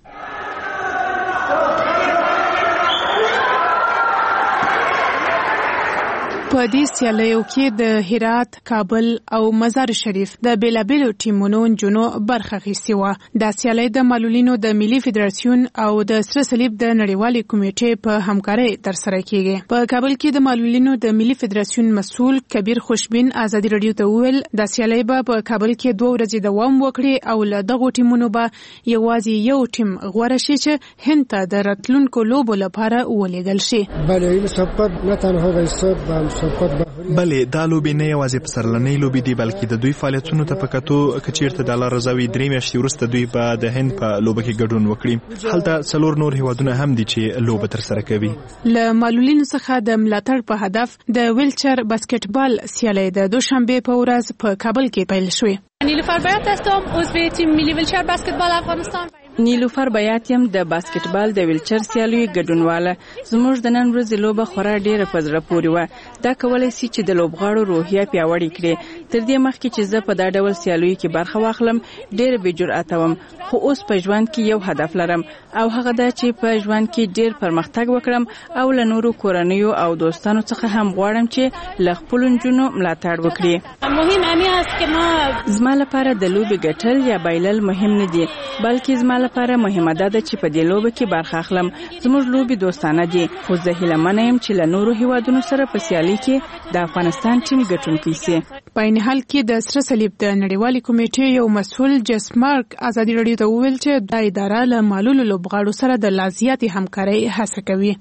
په دې سیالیو کې د هرات، کابل او مزار شریف د بیلابیلو ټیمونو نجونو برخه اخیستې وه. دا سیالۍ د معلولینو د ملي فدراسیون او د سره صلیب د نړیوالې کمیټې په همکارۍ ترسره کیږي. په کابل کې د معلولینو د ملي فدراسیون مسؤل کبیر خوشبین ازادي راډیو ته وویل د سیالۍ به په کابل کې دوه ورځې دوام وکړي او له دغو ټیمونو به یوازې یو ټیم غوره شي چې هند ته د راتلونکو لوبو لپاره ولیږل شي. بله این مسابقات نه تنها به حساب بله دا لوبې نه یوازې په سرلنۍ لوبې دي بلکې د دوی فعالیتونو ته په کتو که چیرته د الله رضا وي درې میاشتې وروسته دوی به د هند په لوبه کې ګډون وکړي. هلته څلور نور هیوادونه هم دي چې لوبه ترسره کوي. له معلولینو څخه د ملاتړ په هدف د ویلچر باسکټبال سیالۍ د دوشنبه په ورځ په کابل کې پیل شوې. نیلوفر بیات هستم، عضو تیم ملی ویلچر باسکتبال افغانستان. نیلوفر بیات یم د باسکټبال د ویلچر سیالیو ګډونواله. زموږ د نن ورځې لوبه خورا ډیره په زړه پورې وه. دا کولای شي چې د لوبغاړو روحیه پیاوړې کړي. تر دې مخکې چې زه په دا ډول سیالیو کې برخه واخلم ډیره بې جرأته وم، خو اوس په ژوند کې یو هدف لرم او هغه دا چې په ژوند کې ډیر پرمختګ وکړم او له نورو کورنیو او دوستانو څخه هم غواړم چې له خپلو نجونو ملاتړ وکړي. مهم امي است که ما زما لپاره د لوبې ګټل یا بایلل مهم نه دي، بلکې زما لپاره مهمه ده چې په دې لوبه کې برخه اخلم. زموږ لوبې دوستانه دي، خو زه هیله یم چې له نورو هیوادونو سره په سیالۍ کې د افغانستان ټیم ګټونکی شي. په عین حال کې د سره صلیب د نړیوالې کمیټې یو مسؤل جسمارک ازادي راډیو ته وویل چې دا اداره له معلولو لوبغاړو سره د لا زیاتې همکارۍ هڅه کوي.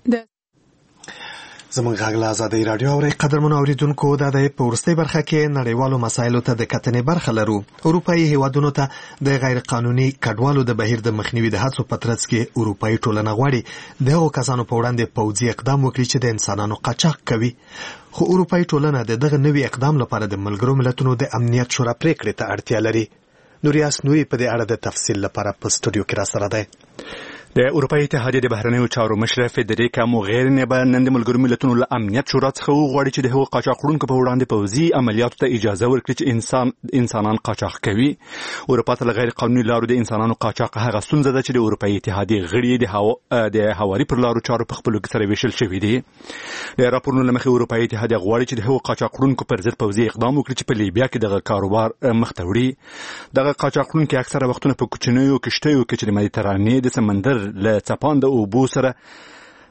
زمونږ غږ له ازادۍ راډیو اورئ. قدرمنو اوریدونکو دا د په وروستۍ برخه کې نړیوالو مسایلو ته د کتنې برخه لرو. اروپایي هیوادونو ته د غیر قانوني کډوالو د بهیر د مخنیوي د هڅو په ترڅ کې اروپایي ټولنه غواړي د هغو کسانو په وړاندې پوځي اقدام وکړي چې د انسانانو قاچاق کوي. خو اروپایي ټولنه د دغه نوي اقدام لپاره د ملګرو ملتونو د امنیت شورا پریکړې ته اړتیا لري. نوریاس نوری په دې اړه د تفصیل لپاره په سټوډیو کې را سره دی. د اروپایي اتحادیې د بهرنیو چارو مشره فدریکا موغیرینی به نن د ملګرو ملتونو له امنیت شورا څخه وغواړي چې د هغو قاچاقوونکو په وړاندې پوځي عملیاتو ته اجازه ورکړي چې انسان انسانان قاچاق کوي. اروپا ته له غیر قانوني لارو د انسانانو قاچاق هغه ستونزه ده چې د اروپایي اتحادیې غړي د هوا د هواري پر لارو چارو په خپلو کې سره ویشل شوي دي. د راپورونو له مخې اروپایي اتحادیه غواړي چې د هغو قاچاقوونکو پر ضد پوځي اقدام وکړي چې په لیبیا کې دغه کاروبار مخ ته وړي. دغه قاچاقوونکي اکثره وختونه په کوچنیو کشتیو کې چې د مدیترانې د سمندر له څپان د اوبو سره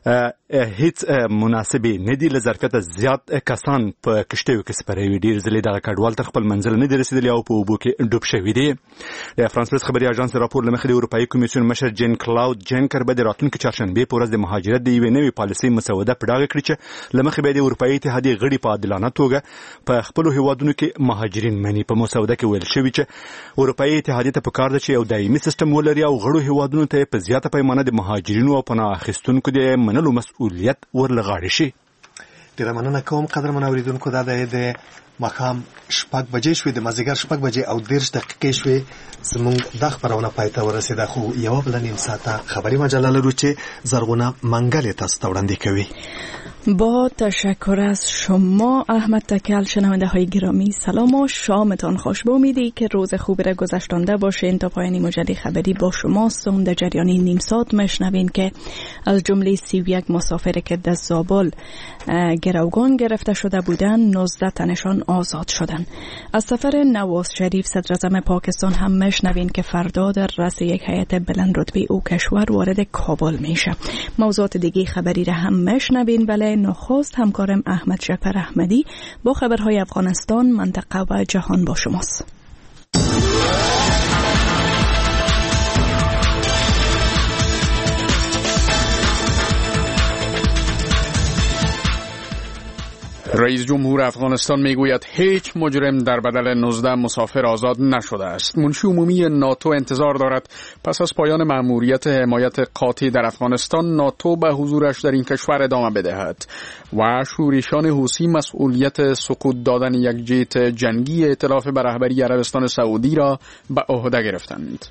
هیڅ مناسب نه دي. له ظرفیت زیات کسان په کشتیو کې سپروي. ډیر ځلې دغه کډوال تر خپل منزل نه دي رسیدلي او په اوبو کې ډوب شوي دي. د فرانس پریس خبري اژانس راپور له مخې د اروپایي کمیسیون مشر جین کلاود جنکر به د راتلونکي چهارشنبه په ورځ د مهاجرت د یوې نوې پالیسۍ مسوده په ډاګه کړې چې له مخې به د اروپایي اتحادیې غړي په عادلانه توګه په خپل هیوادونو کې مهاجرین مني. په مسوده کې ویل شوی چې اروپایي اتحادیې ته پکار ده چې یو دایمي سیستم ولري او غړو هیوادونو ته په زیاته پیمانه د مهاجرینو او پناه اخیستونکو د منلو مسؤلیت ورلغاړي شي. ډیره مننه کوم قدرمن اوریدونکو. دا د ماښام شپږ بجې شوې، د مازدیګر شپږ بجې او دېرش دقیقې شوې. زموږ دا خبرونه پای ته ورسېده، خو یوه بله نیم ساعته خبري مجله لرو چې زرغونه منګل تاسو ته وړاندې کوي. با تشکر از شما احمد تکل. شنونده های گرامی سلام و شامتان خوش. با امیدی که روز خوبی را گذشتانده باشین. تا پایانی مجله خبری با شما سون در جریان نیم ساعت مشنوین که از جمله سی و یک مسافر که در زابل گروگان گرفته شده بودن نوزده تنشان آزاد شدن. از سفر نواز شریف صدر اعظم پاکستان هم مشنوین که فردا در رأس یک هیئت بلند رتبه او کشور وارد کابل میشه. موضوعات دیگه خبری را هم مشنوین. ولی نخست همکارم احمد شکر احمدی با خبرهای افغانستان، منطقه و جهان با شماست. رئیس جمهور افغانستان میگوید هیچ مجرم در بدل نوزده مسافر آزاد نشده است. منشی عمومی ناتو انتظار دارد پس از پایان مأموریت حمایت قاطع در افغانستان ناتو به حضورش در این کشور ادامه بدهد و شورشان حوثی مسئولیت سقوط دادن یک جت جنگی ائتلاف به رهبری عربستان سعودی را به عهده گرفتند.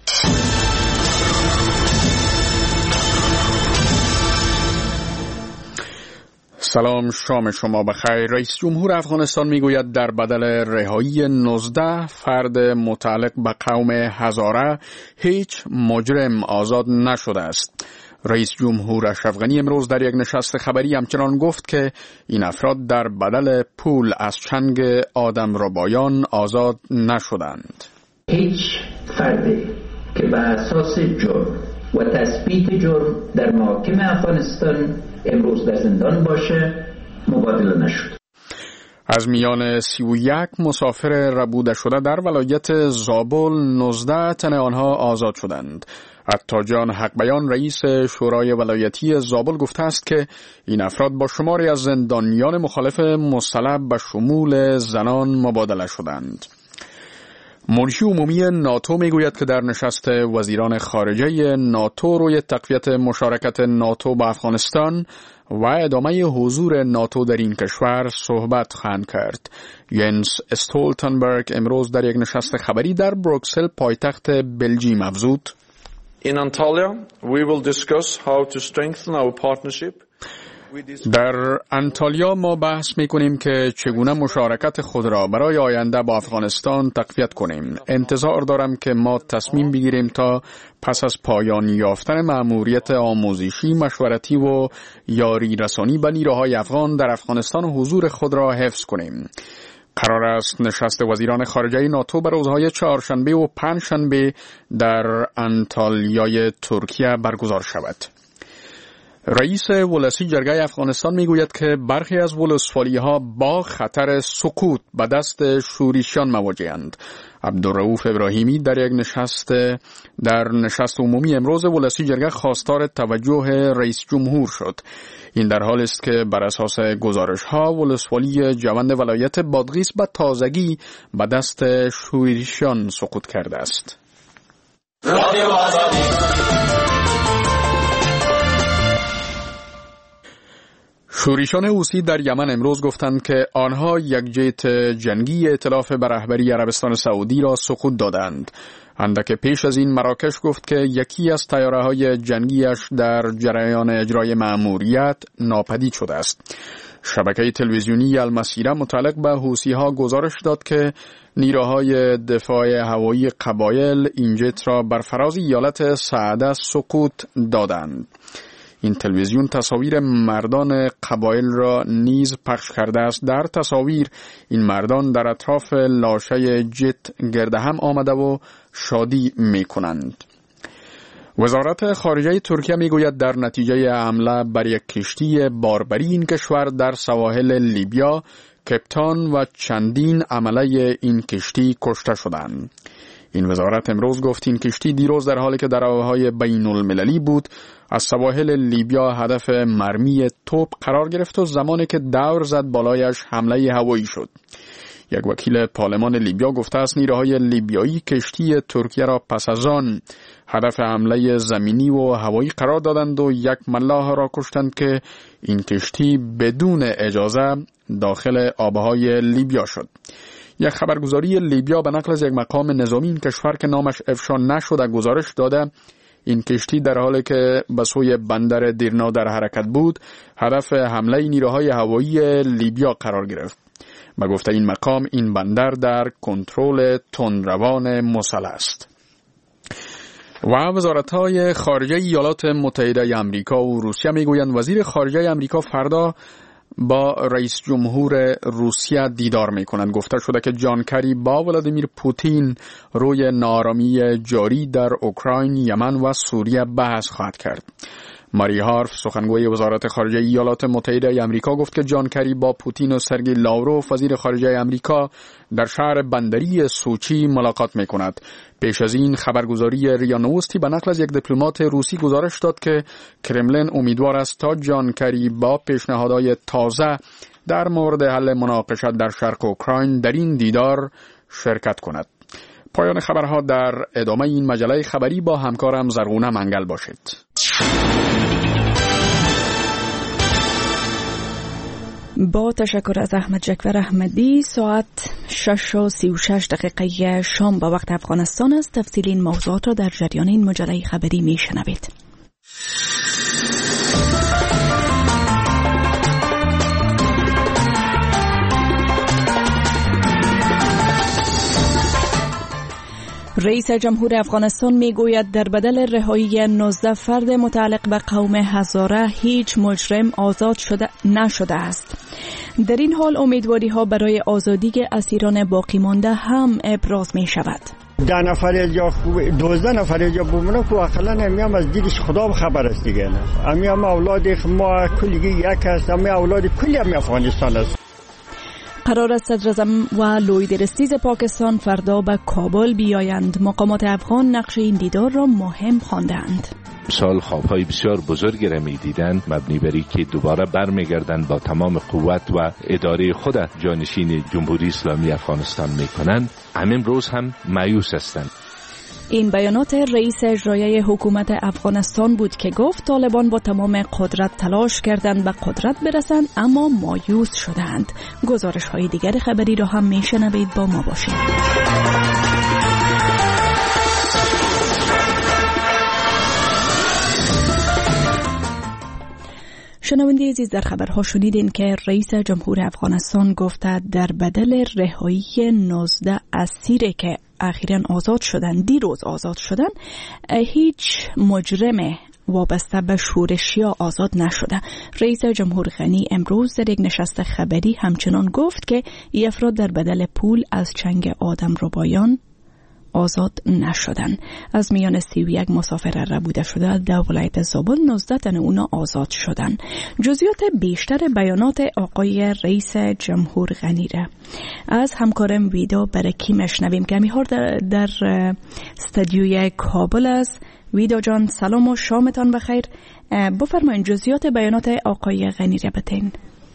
سلام، شام شما بخیر. رئیس جمهور افغانستان میگوید در بدل رهایی نوزده فرد متعلق به قوم هزاره هیچ مجرم آزاد نشده است. رئیس جمهور اشرف غنی امروز در یک نشست خبری همچنان گفت که این افراد در بدل پول از چنگ آدمربایان آزاد نشدند. هیچ فردی که به اساس جرم و تثبیت جرم در محاکم افغانستان امروز در زندان باشه مبادله نشد. از میان سی و یک مسافر ربوده شده در ولایت زابل نوزده تن آنها آزاد شدند. عطاجان حق بیان رئیس شورای ولایتی زابل گفته است که این افراد با شماری از زندانیان مخالف مسلح به شمول زنان مبادله شدند. منشی عمومی ناتو میگوید که در نشست وزیران خارجه ناتو روی تقویت مشارکت ناتو با افغانستان و ادامه حضور ناتو در این کشور صحبت خواهند کرد. ینس استولتنبرگ امروز در یک نشست خبری در بروکسل پایتخت بلژیم افزود: In Antalya, we will discuss how to strengthen our partnership. در انتالیا ما بحث می‌کنیم که چگونه مشارکت خود را برای آینده با افغانستان تقویت کنیم. انتظار دارم که ما تصمیم بگیریم تا پس از پایان یافتن مأموریت آموزشی، مشورتی و یاری رسانی به نیروهای افغان در افغانستان حضور خود را حفظ کنیم. قرار است نشست وزیران خارجه ناتو به روزهای چهارشنبه و پنجشنبه در انتالیای ترکیه برگزار شود. رئیس ولسی جرگه افغانستان میگوید که برخی از ولسوالی‌ها با خطر سقوط به دست شورشیان مواجه‌اند. عبدالرؤوف ابراهیمی در یک نشست در نشست عمومی امروز ولسی جرگه خواستار توجه رئیس جمهور شد. این در حال است که بر اساس گزارش‌ها ولسوالی جوند ولایت بادغیس به تازگی به دست شورشیان سقوط کرده است. شورشان حوثی در یمن امروز گفتند که آنها یک جت جنگی ائتلاف به رهبری عربستان سعودی را سقوط دادند. اندک پیش از این مراکش گفت که یکی از طیاره‌های جنگیش در جریان اجرای مأموریت ناپدید شده است. شبکه تلویزیونی المسیره متعلق به حوثی‌ها گزارش داد که نیروهای دفاع هوایی قبایل این جت را بر فراز ایالت سعده سقوط دادند. این تلویزیون تصاویر مردان قبایل را نیز پخش کرده است. در تصاویر این مردان در اطراف لاشه جت گرد هم آمده و شادی می کنند. وزارت خارجه ترکیه میگوید در نتیجه حمله بر یک کشتی باربری این کشور در سواحل لیبیا، کپتان و چندین عمله این کشتی کشته شدند. این وزارت امروز گفت این کشتی دیروز در حالی که در آبهای بین المللی بود از سواحل لیبیا هدف مرمی توپ قرار گرفت و زمانی که دور زد بالایش حمله هوایی شد. یک وکیل پارلمان لیبیا گفته است نیروهای لیبیایی کشتی ترکیه را پس از آن هدف حمله زمینی و هوایی قرار دادند و یک ملاح را کشتند که این کشتی بدون اجازه داخل آبهای لیبیا شد. یک خبرگزاری لیبیا به نقل از یک مقام نظامی این کشور که نامش افشا نشده گزارش داده این کشتی در حالی که به سوی بندر دیرنا در حرکت بود هدف حمله نیروهای هوایی لیبیا قرار گرفت. به گفته این مقام این بندر در کنترل تندروان مسلح است. و وزارت‌های خارجه ایالات متحده آمریکا و روسیه میگویند وزیر خارجه آمریکا فردا با رئیس جمهور روسیه دیدار میکنند. گفته شده که جان کری با ولادیمیر پوتین روی ناآرامی جاری در اوکراین، یمن و سوریه بحث خواهد کرد. ماری هارف سخنگوی وزارت خارجه ایالات متحده آمریکا گفت که جان کری با پوتین و سرگئی لاوروف وزیر خارجه آمریکا در شهر بندری سوچی ملاقات میکند. پیش از این خبرگزاری ریا نوستی به نقل از یک دیپلمات روسی گزارش داد که کرملین امیدوار است تا جان کری با پیشنهادهای تازه در مورد حل مناقشات در شرق اوکراین در این دیدار شرکت کند. پایان خبرها در ادامه این مجله خبری با همکارم زرغونه منگل باشید. با تشکر از احمد جکور احمدی. ساعت شش و سی و شش دقیقه شام با وقت افغانستان است. تفصیل این موضوعات را در جریان این مجله خبری می شنوید. رئیس جمهور افغانستان میگوید در بدل رهایی نوزده فرد متعلق به قوم هزاره هیچ مجرم آزاد شده نشده است. در این حال امیدواری ها برای آزادی اسیران باقی مانده هم ابراز می شود. ده نفر یا دوازده نفر یا بمونه که اقلا همیم از دیدش خدا خبر است دیگه. همیم اولاد ما کلی یک است، همیم اولاد کلی هم افغانستان است. قرار است صدر اعظم و لویدرستیز پاکستان فردا به کابل بیایند. مقامات افغان نقش این دیدار را مهم خواندند. سال خوابهای بسیار بزرگی را می دیدند مبنی بری که دوباره برمیگردند با تمام قوت و اداره خود جانشین جمهوری اسلامی افغانستان می کنند. همین روز هم مایوس هستند. این بیانات رئیس اجرایی حکومت افغانستان بود که گفت طالبان با تمام قدرت تلاش کردند به قدرت برسند اما مایوس شدند. گزارش های دیگر خبری را هم میشنوید، با ما باشید. شنونده عزیز، در خبرها شنیدین که رئیس جمهور افغانستان گفته در بدل رهایی نوزده اسیری که اخیراً آزاد شدن، دیروز آزاد شدن، هیچ مجرم وابسته به شورشیا آزاد نشده. رئیس جمهور غنی امروز در یک نشست خبری همچنان گفت که این افراد در بدل پول از چنگ آدم ربایان آزاد نشدن. از میان سی و یک مسافر ربوده شده در ولایت زابل نوزده تن اونا آزاد شدن. جزئیات بیشتر بیانات آقای رئیس جمهور غنی را از همکارم ویدا برکی مشنویم که می‌هار در, در استودیوی کابل است. ویدا جان سلام و شامتان بخیر. بفرمایید جزئیات بیانات آقای غنی را بتین.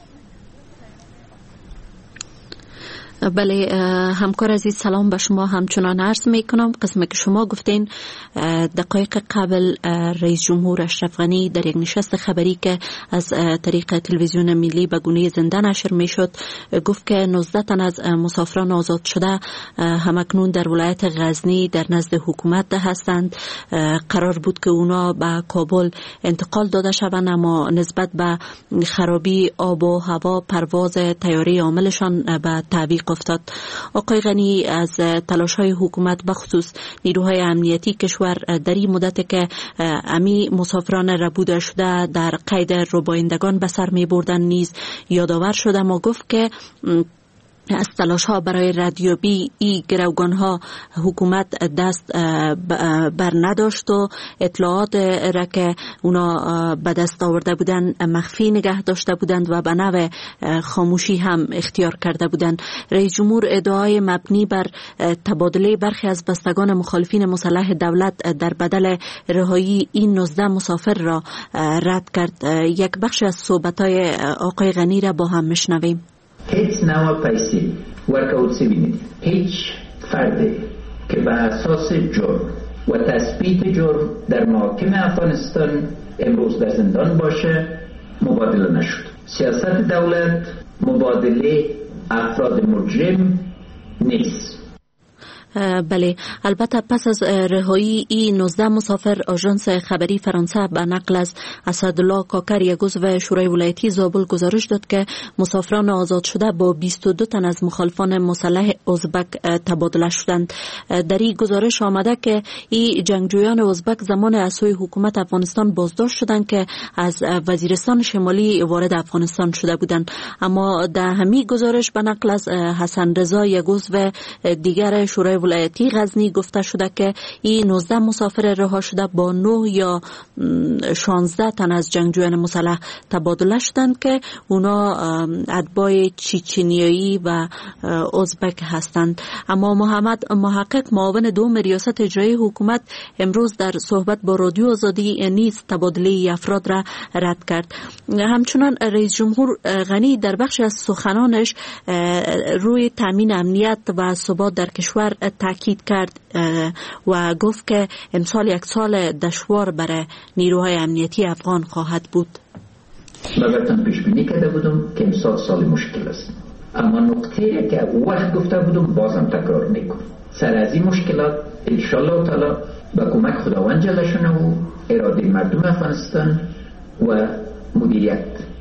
بله همکار عزیز، سلام به شما. همچنان عرض می کنم قسمی که شما گفتین دقایق قبل رئیس جمهور اشرف غنی در یک نشست خبری که از طریق تلویزیون ملی به گونه زنده نشر می شد گفت که نوزده تن از مسافران آزاد شده همکنون در ولایت غزنی در نزد حکومت هستند. قرار بود که اونا به کابل انتقال داده شوند اما نسبت به خرابی آب و هوا پرواز طیاره عاملشان به تعویق افتاد. آقای غنی از تلاش‌های حکومت بخصوص نیروهای امنیتی کشور در این مدت که امی مسافران ربوده شده در قید ربایندگان به سر می بردن نیز یادآور شد، اما گفت که از تلاش ها برای ردیابی ای گروگان ها حکومت دست بر نداشت و اطلاعات را که اونا به دست آورده بودند مخفی نگه داشته بودند و به نوع خاموشی هم اختیار کرده بودند. رئیس جمهور ادعای مبنی بر تبادله برخی از بستگان مخالفین مسلح دولت در بدل رهایی این نوزده مسافر را رد کرد. یک بخش از صحبت‌های آقای غنی را با هم میشنویم. هیچ نوع پیسی ورکاوت سوینید هیچ فردی که به اساس جرم و تثبیت جرم در محاکم افغانستان امروز در زندان باشه مبادله نشد. سیاست دولت مبادله افراد مجرم نیست. بله، البته پس از رهایی این نوزده مسافر آژانس خبری فرانسه به نقل از اسدالله کاکر یک عضو شورای ولایتی زابل گزارش داد که مسافران آزاد شده با بیست و دو تن از مخالفان مسلح ازبک تبادله شدند. در این گزارش آمده که این جنگجویان ازبک زمان از سوی حکومت افغانستان بازداشت شدند که از وزیرستان شمالی وارد افغانستان شده بودند. اما در همین گزارش به نقل از حسن رضا یک عضو دیگر شورای ولایتی غزنی گفته شده که این نوزده مسافر رها شده با نه یا شانزده تن از جنگجویان مسلح تبادله شدند که اونا اتباع چچنیایی و ازبک هستند. اما محمد محقق معاون دوم ریاست اجرایی حکومت امروز در صحبت با رادیو آزادی نیز تبادله افراد را رد کرد. همچنان رئیس جمهور غنی در بخش از سخنانش روی تامین امنیت و ثبات در کشور تاکید کرد و گفت که امسال یک سال دشوار برای نیروهای امنیتی افغان خواهد بود. من پیش بینی کرده بودم که امسال سال مشکل است، اما نقطه که وقت گفته بودم بازم تکرار میکنم. سر از این مشکلات انشالله تعالی با کمک خداوند جل شانه و اراده مردم افغانستان و مدیریت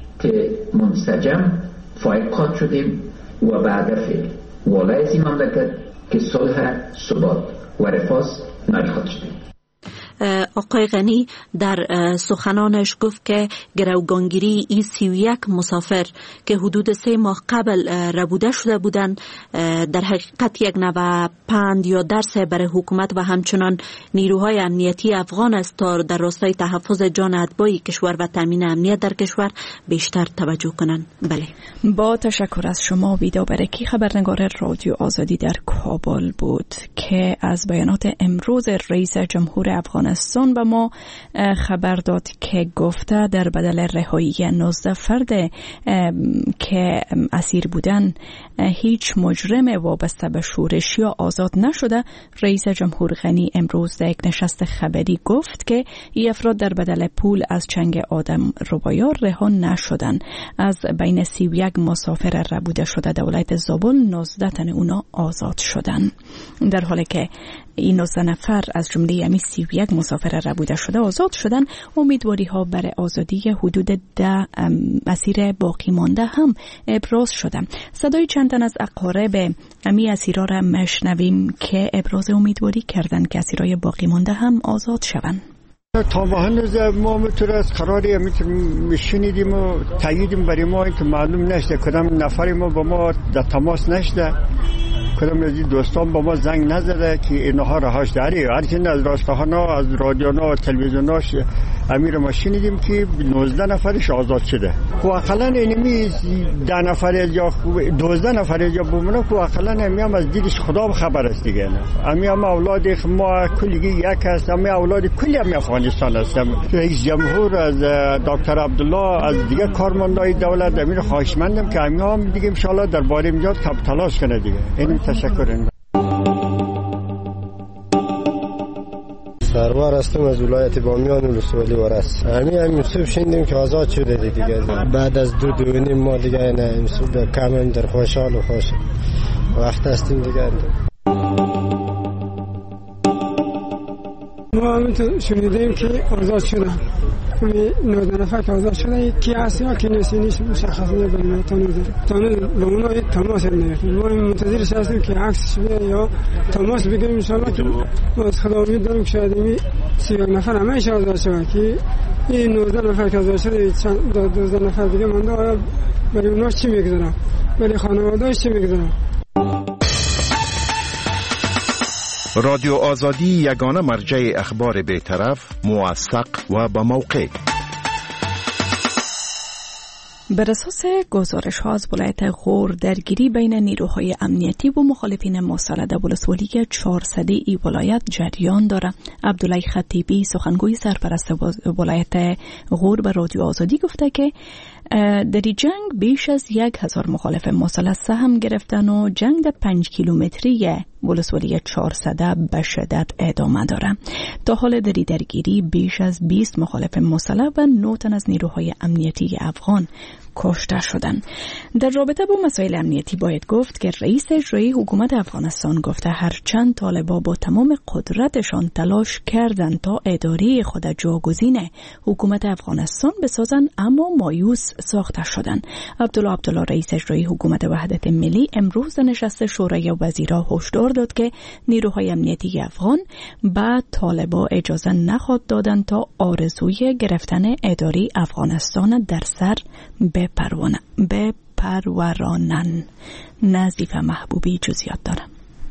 منسجم فائق خواهد شدیم و به هدف والای از این مملکت که صلح، ثبات و رفاه نائل خواهد شدیم. آقای غنی در سخنانش گفت که گروگانگیری این سی و یک مسافر که حدود سه ماه قبل ربوده شده بودند در حقیقت یک نوع پند یا درس برای حکومت و همچنان نیروهای امنیتی افغان است تا در راستای تحفظ جان اتباع کشور و تامین امنیت در کشور بیشتر توجه کنند. بله، با تشکر از شما. ویدا برکی، خبرنگار رادیو آزادی در کابل بود که از بیانات امروز رئیس جمهور افغانستان به ما خبر داد که گفته در بدل رهایی نوزده فرد که اسیر بودن هیچ مجرم وابسته به شورش یا آزاد نشده. رئیس جمهور غنی امروز در یک نشست خبری گفت که این افراد در بدل پول از چنگ آدم ربایا رها نشدن. از بین سی و یک مسافر ربوده شده دولت زابل نوزده تن اونا آزاد شدن، در حالی که این نوزده نفر از جمله امی سی و یک مسافر ربوده شده آزاد شدن. امیدواری ها برای آزادی حدود ده اسیر باقی مانده هم ابراز شده. صدای چند تن از اقارب امی اسیرا را مشنویم که ابراز امیدواری کردن که اسیرای باقی مانده هم آزاد شوند. تا ما هنوز ما میتونه از قراری میشنیدیم و تاییدیم برای ما که معلوم نشده، کدام نفری ما با ما در تماس نشده، کدام از دوستان با ما زنگ نزده که اینها رهاش داری. هرچند از راستاهانا از رادیونا و تلویزیوناش امیر ما شنیدیم که نوزده نفرش آزاد شده. خب اقلا اینمی ده نفر یا دوازده نفر یا بومونه خب اقلا امی هم از دیدش خدا خبر است دیگه. امی هم اولاد ما کلی یک هست، امی اولاد کلی امی افغانستان هستم. رئیس جمهور از دکتر عبدالله از دیگه کارمندای دولت امیر خواهشمندم که امی هم دیگه ان شاء الله درباره میاد کپ تلاش کنه دیگه. اینم تشکر. سروار هستم از ولایت بامیان ولسوالی ورس. همین همین صبح شنیدیم که آزاد شده دیگه. بعد از دو دو نیم ما دیگه نه این صبح کامل در خوشحال و خوش وقت هستیم دیگه. ما همین شنیدیم که آزاد شدن. همین نوزده نفر که آزاد شدن کی هست یا کی نیست نیست مشخص نیست. برای تانو تانو با اونا تماس نگرفتیم. ما منتظرش هستیم که عکسش بیاد یا تماس بگیریم ان شاء الله که ما از خدا امید داریم که شاید این سی و یک نفر همه آزاد شود که این نوزده نفر که آزاد شده چند دوازده نفر دیگه مونده. برای اونا چی میگذارم؟ ولی خانواده‌اش چی میگذارن؟ رادیو آزادی یگانه مرجع اخبار بی‌طرف، موثق و با موقع. بر اساس گزارش ها از ولایت غور، درگیری بین نیروهای امنیتی و مخالفین مسلح در ولسوالی چهارصد ای ولایت جریان دارد. عبدالله خطیبی سخنگوی سرپرست ولایت غور به رادیو آزادی گفته که در جنگ بیش از یک هزار مخالف مسلح سهم گرفتن و جنگ در پنج کیلومتری ولسوالی چهارصد به شدت ادامه دارد. تا حال در درگیری بیش از بیست مخالف مسلح و نه تن از نیروهای امنیتی افغان کشته شدند. در رابطه با مسائل امنیتی باید گفت که رئیس اجرایی حکومت افغانستان گفته هرچند طالبان با تمام قدرتشان تلاش کردند تا اداره خود جاگزین حکومت افغانستان بسازند، اما مایوس ساخته شدند. عبدالله عبدالله رئیس اجرایی حکومت وحدت ملی امروز در نشست شورای وزیران هشدار داد که نیروهای امنیتی افغان به طالبان اجازه نخواهد دادند تا آرزوی گرفتن اداره افغانستان در سر بپرورانن. نظیفه محبوبی جزئیات دارم.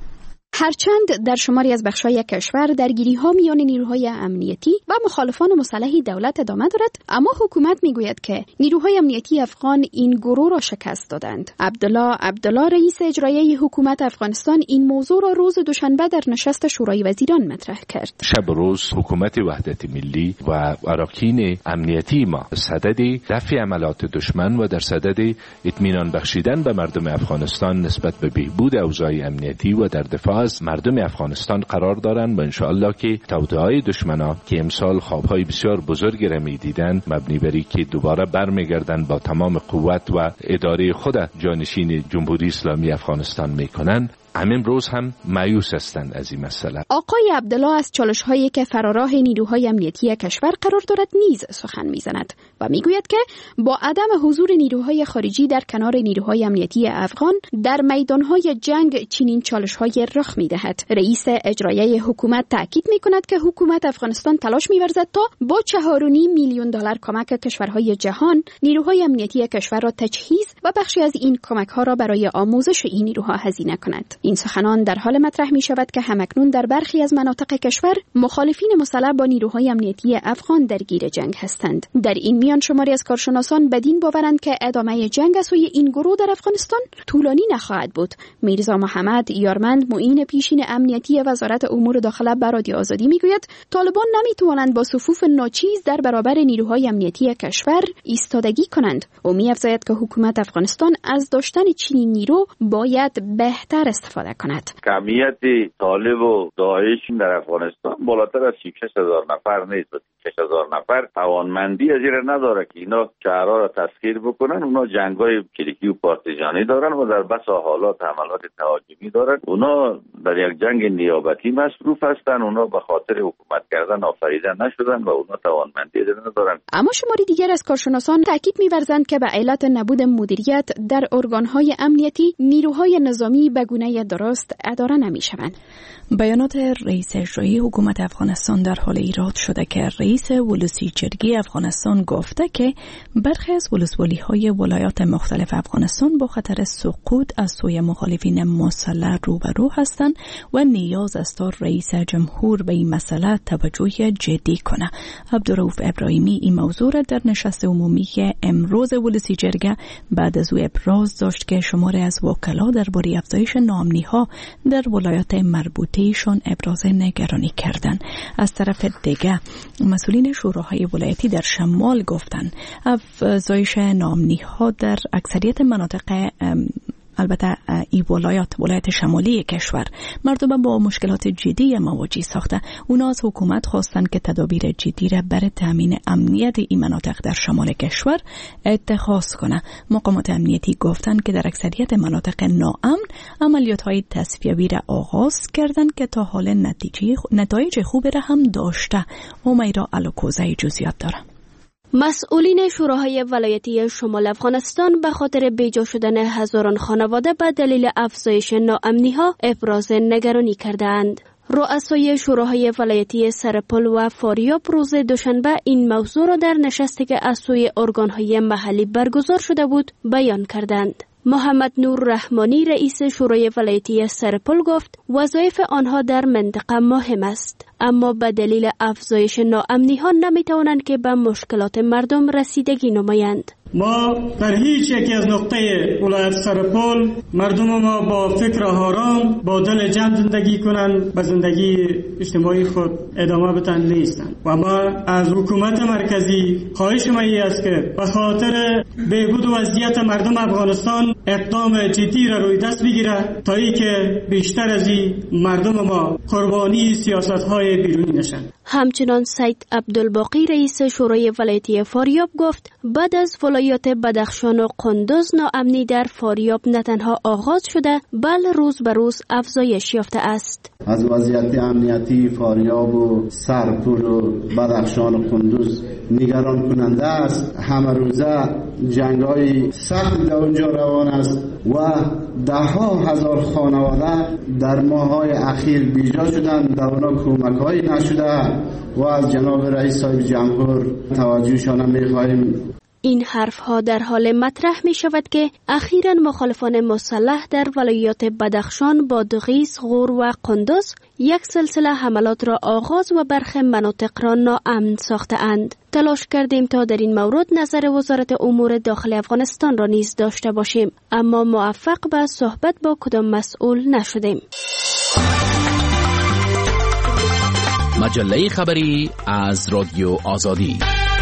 هرچند در شماری از بخش‌های کشور درگیری‌ها میان نیروهای امنیتی و مخالفان مسلح دولت ادامه دارد، اما حکومت میگوید که نیروهای امنیتی افغان این گروه را شکست دادند. عبدالله عبدالله رئیس اجرایی حکومت افغانستان این موضوع را روز دوشنبه در نشست شورای وزیران مطرح کرد. شب روز حکومت وحدت ملی و اراکین امنیتی ما صدد دفع عملات دشمن و در صدد اطمینان بخشیدن به مردم افغانستان نسبت به بهبود اوضاع امنیتی و در دفاع از مردم افغانستان قرار دارند و انشاءالله که توطئه‌های دشمنا که امسال خوابهای بسیار بزرگی را می‌دیدند مبنی بر که دوباره برمیگردند با تمام قوت و اداره خود جانشین جمهوری اسلامی افغانستان میکنند. همین روز هم مایوس هستند از این مسئله. آقای عبدالله از چالش‌هایی که فراراه نیروهای امنیتی کشور قرار دارد نیز سخن می‌زند و میگوید که با عدم حضور نیروهای خارجی در کنار نیروهای امنیتی افغان در میدان‌های جنگ چنین چالش‌های رخ می‌دهد. رئیس اجرایی حکومت تاکید می‌کند که حکومت افغانستان تلاش می‌ورزد تا با چهار و نیم میلیون دلار کمک کشورهای جهان نیروهای امنیتی کشور را تجهیز و بخشی از این کمک‌ها را برای آموزش این نیروها هزینه کند. این سخنان در حال مطرح می شود که همکنون در برخی از مناطق کشور مخالفین مسلح با نیروهای امنیتی افغان درگیر جنگ هستند. در این میان شماری از کارشناسان بدین باورند که ادامه جنگ از سوی این گروه در افغانستان طولانی نخواهد بود. میرزا محمد یارمند معین پیشین امنیتی وزارت امور داخله به رادیو آزادی میگوید طالبان نمیتوانند با صفوف ناچیز در برابر نیروهای امنیتی کشور ایستادگی کنند. او می‌افزاید که حکومت افغانستان از داشتن چنین نیرو باید بهتر استفاده کند. کمیت طالب و داعش در افغانستان بالاتر از سی و شش هزار نفر نیست. سی و شش هزار نفر توانمندی از این نداره که اینا شهرها را تسخیر بکنن. اونا جنگ‌های کلیکی و پارتیزانی دارن و در بسا حالات عملات تهاجمی دارن. اونا در یک جنگ نیابتی مصروف هستن. اونا به خاطر حکومت کردن آفریده نشدن و اونا توانمندی از این ندارن. اما شماری دیگر از کارشناسان تاکید می‌ورزند که به علت نبود مدیریت در ارگان‌های امنیتی نیروهای نظامی به گونه درست اداره نمی‌شوند. بیانات رئیس اجرایی حکومت افغانستان در حال ایراد شده که رئیس ولسی جرگی افغانستان گفته که برخی از ولسوالی‌های ولایات مختلف افغانستان با خطر سقوط از سوی مخالفین مسلح روبرو هستند و نیاز است تا رئیس جمهور به این مسئله توجه جدی کنه. عبدالرؤوف ابراهیمی این موضوع را در نشست عمومی امروز ولسی جرگه بعد از او ابراز داشت که شماری از وکلا درباره افزایش ناامنی‌ها در ولایات مربوطه ایشان ابراز نگرانی کردند. از طرف دیگر مسئولین شوراهای ولایتی در شمال گفتند افزایش ناامنی‌ها در اکثریت مناطق البته ای ولایات ولایت شمالی کشور مردم با مشکلات جدی مواجه ساخته. اونا از حکومت خواستند که تدابیر جدی را برای تامین امنیت این مناطق در شمال کشور اتخاذ کنه. مقامات امنیتی گفتند که در اکثریت مناطق ناامن عملیات‌های تصفیه‌ای را آغاز کردند که تا حال نتیجه نتایج خوبی را هم داشته. امیرا الکوزه جزئیات داره. مسئولین شوراهای ولایتی شمال افغانستان به خاطر بیجا شدن هزاران خانواده به دلیل افزایش ناامنی‌ها ابراز نگرانی کردند. رؤسای شوراهای ولایتی سرپل و فاریاب روز دوشنبه این موضوع را در نشستی که از سوی ارگان‌های محلی برگزار شده بود بیان کردند. محمد نور رحمانی رئیس شورای ولایتی سرپل گفت وظایف آنها در منطقه مهم است، اما به دلیل افزایش ناامنی ها نمی توانند که به مشکلات مردم رسیدگی نمایند. ما در هیچ یکی از نقطه ولایت سرپل مردم ما با فکر آرام با دل جمع زندگی کنند، به زندگی اجتماعی خود ادامه بدن نیستند و ما از حکومت مرکزی خواهش ما این است که به خاطر بهبود وضعیت مردم افغانستان اقدام جدی را روی دست بگیرد تا ای که بیشتر از این مردم ما قربانی سیاست‌های بیرونی نشند. همچنان سید عبدالباقی رئیس شورای ولایتی فاریاب گفت بعد از ولایات بدخشان و قندوز ناامنی در فاریاب نه تنها آغاز شده بل روز به روز افزایش یافته است. از وضعیت امنیتی فاریاب و سرپل و بدخشان و قندوز نگران کننده است. همه روزه جنگ‌های سخت در اونجا روان است و ده ها هزار خانواده در ماه‌های اخیر بیجا شدند، در اونا کمک‌هایی نشده و از جناب رئیس صاحب جمهور توجهشان می‌خواهیم. این حرف ها در حال مطرح می شود که اخیراً مخالفان مسلح در ولایات بدخشان، بادغیس، غور و قندوز یک سلسله حملات را آغاز و برخی مناطق را ناامن ساخته اند. تلاش کردیم تا در این مورد نظر وزارت امور داخل افغانستان را نیز داشته باشیم، اما موفق به صحبت با کدام مسئول نشدیم. مجله خبری از رادیو آزادی.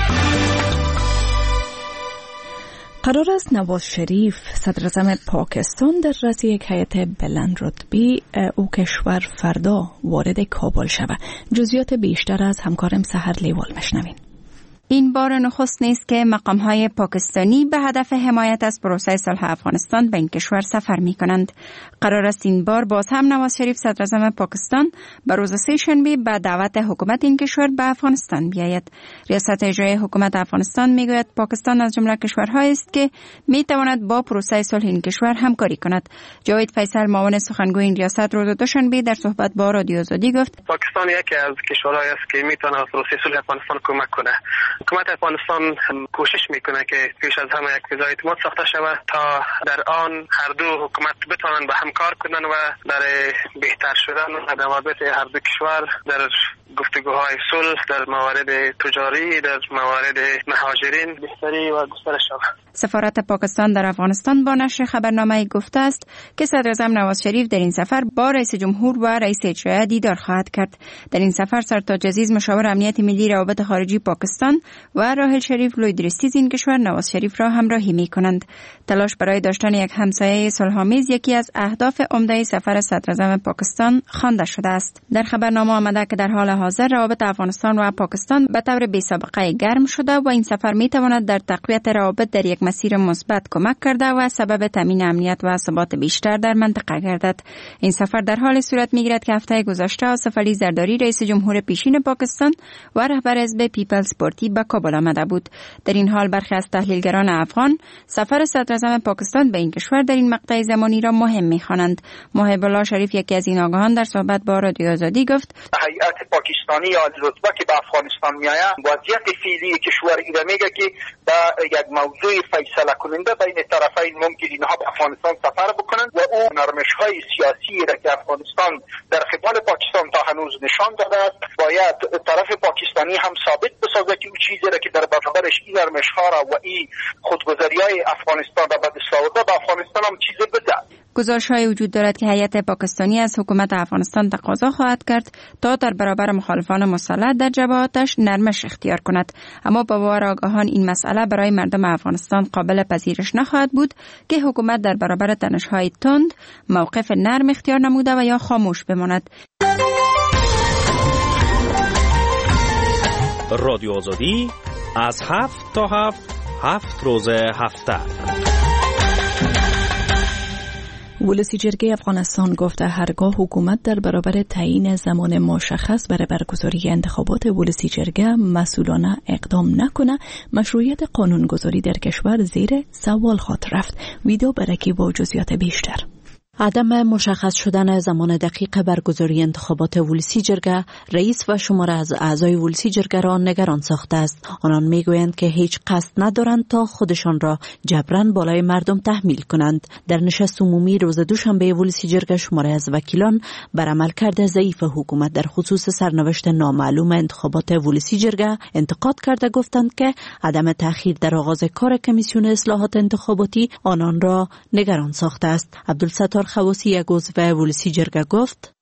قرار است نواز شریف صدر اعظم پاکستان در رأس یک هیئت بلند رتبه او کشور فردا وارد کابل شود. جزئیات بیشتر از همکارم سحر لیوال مشنوین. این بار نخست نیست که مقام‌های پاکستانی به هدف حمایت از پروسه صلح افغانستان به این کشور سفر می‌کنند. قرار است این بار باز هم نواز شریف صدر اعظم پاکستان به روز سه شنبه به دعوت حکومت این کشور به افغانستان بیاید. ریاست اجرایی حکومت افغانستان میگوید پاکستان از جمله کشورهایی است که می‌تواند با پروسه صلح این کشور همکاری کند. جاوید فیصل معاون سخنگوی این ریاست روز دوشنبه در صحبت با رادیو آزادی گفت پاکستان یکی از کشورهایی است که می‌تواند پروسه صلح افغانستان کمک کنه. حکومت افغانستان کوشش میکنه که پیش از همه یک فضای اعتماد ساخته شود تا در آن هر دو حکومت بتوانند به هم کار کنند و در بهتر شدن روابط هر دو کشور در گفتگوهای صلح، در موارد تجاری، در موارد مهاجرین بهتری و گسترش شود. سفارت پاکستان در افغانستان با نشر خبرنامه گفته است که صدر اعظم نواز شریف در این سفر با رئیس جمهور و رئیس اجرایی دیدار خواهد کرد. در این سفر سرتاج عزیز مشاور امنیت ملی روابط خارجی پاکستان و راحل شریف لویدرستیز این کشور نواز شریف را همراهی می کنند. تلاش برای داشتن یک همسایه صلح‌آمیز یکی از اهداف عمده سفر صدر اعظم پاکستان خوانده شده است. در خبرنامه آمده که در حال حاضر روابط افغانستان و پاکستان به طور بی‌سابقه گرم شده و این سفر می تواند در تقویت روابط در یک مسیر مثبت کمک کرده و سبب تامین امنیت و ثبات بیشتر در منطقه گردد. این سفر در حال صورت می گیرد که هفته گذشته آصف علی زرداری رئیس جمهور پیشین پاکستان و رهبر حزب پیپلز پارتی به کابل آمده بود. در این حال برخی از تحلیلگران افغان سفر صدر اعظم پاکستان به این کشور در این مقطع زمانی را مهم می‌خوانند. محب الله شریف یکی از این آگاهان در صحبت با رادیو آزادی گفت هیئت پاکستانی یا رتبه که به افغانستان میآید وضعیت فعلی کشور ایران میگه که با یک موضوع فیصله کننده بین طرفین ممکن اینها به افغانستان سفر بکنند و او نرمش‌های سیاسی را که افغانستان در قبال پاکستان تا هنوز نشان داده است باید طرف پاکستانی هم ثابت بسازه که او چیزی را که در برابرش این نرمش‌ها را و این خودگذاری‌های افغانستان را به دست آورده به افغانستان هم چیزی بده. گزارش‌های وجود دارد که هیئت پاکستانی از حکومت افغانستان تقاضا خواهد کرد تا در برابر مخالفان مسلح در جبهاتش نرمش اختیار کند، اما با باور آگاهان این مسئله برای مردم افغانستان قابل پذیرش نخواهد بود که حکومت در برابر تنش‌های تند موقف نرم اختیار نموده و یا خاموش بماند. رادیو آزادی از هفت تا هفت هفت روز هفته. ولسی جرگه افغانستان گفته هرگاه حکومت در برابر تعیین زمان مشخص برای برگزاری انتخابات ولسی جرگه مسئولانه اقدام نکنه مشروعیت قانونگذاری در کشور زیر سوال خواهد رفت. ویدیو برکی با جزئیات بیشتر. عدم مشخص شدن زمان دقیق برگزاری انتخابات ولسی جرگه رئیس و شماره از اعضای ولسی جرگه را نگران ساخته است. آنان میگویند که هیچ قصد ندارند تا خودشان را جبران بالای مردم تحمیل کنند. در نشست عمومی روز دوشنبه ولسی جرگه شماره از وکیلان بر عملکرد ضعیف حکومت در خصوص سرنوشت نامعلوم انتخابات ولسی جرگه انتقاد کرده گفتند که عدم تأخیر در آغاز کار کمیسیون اصلاحات انتخاباتی آنان را نگران ساخته است. عبدالستار خواسی یک عضو ولسی جرگه گفت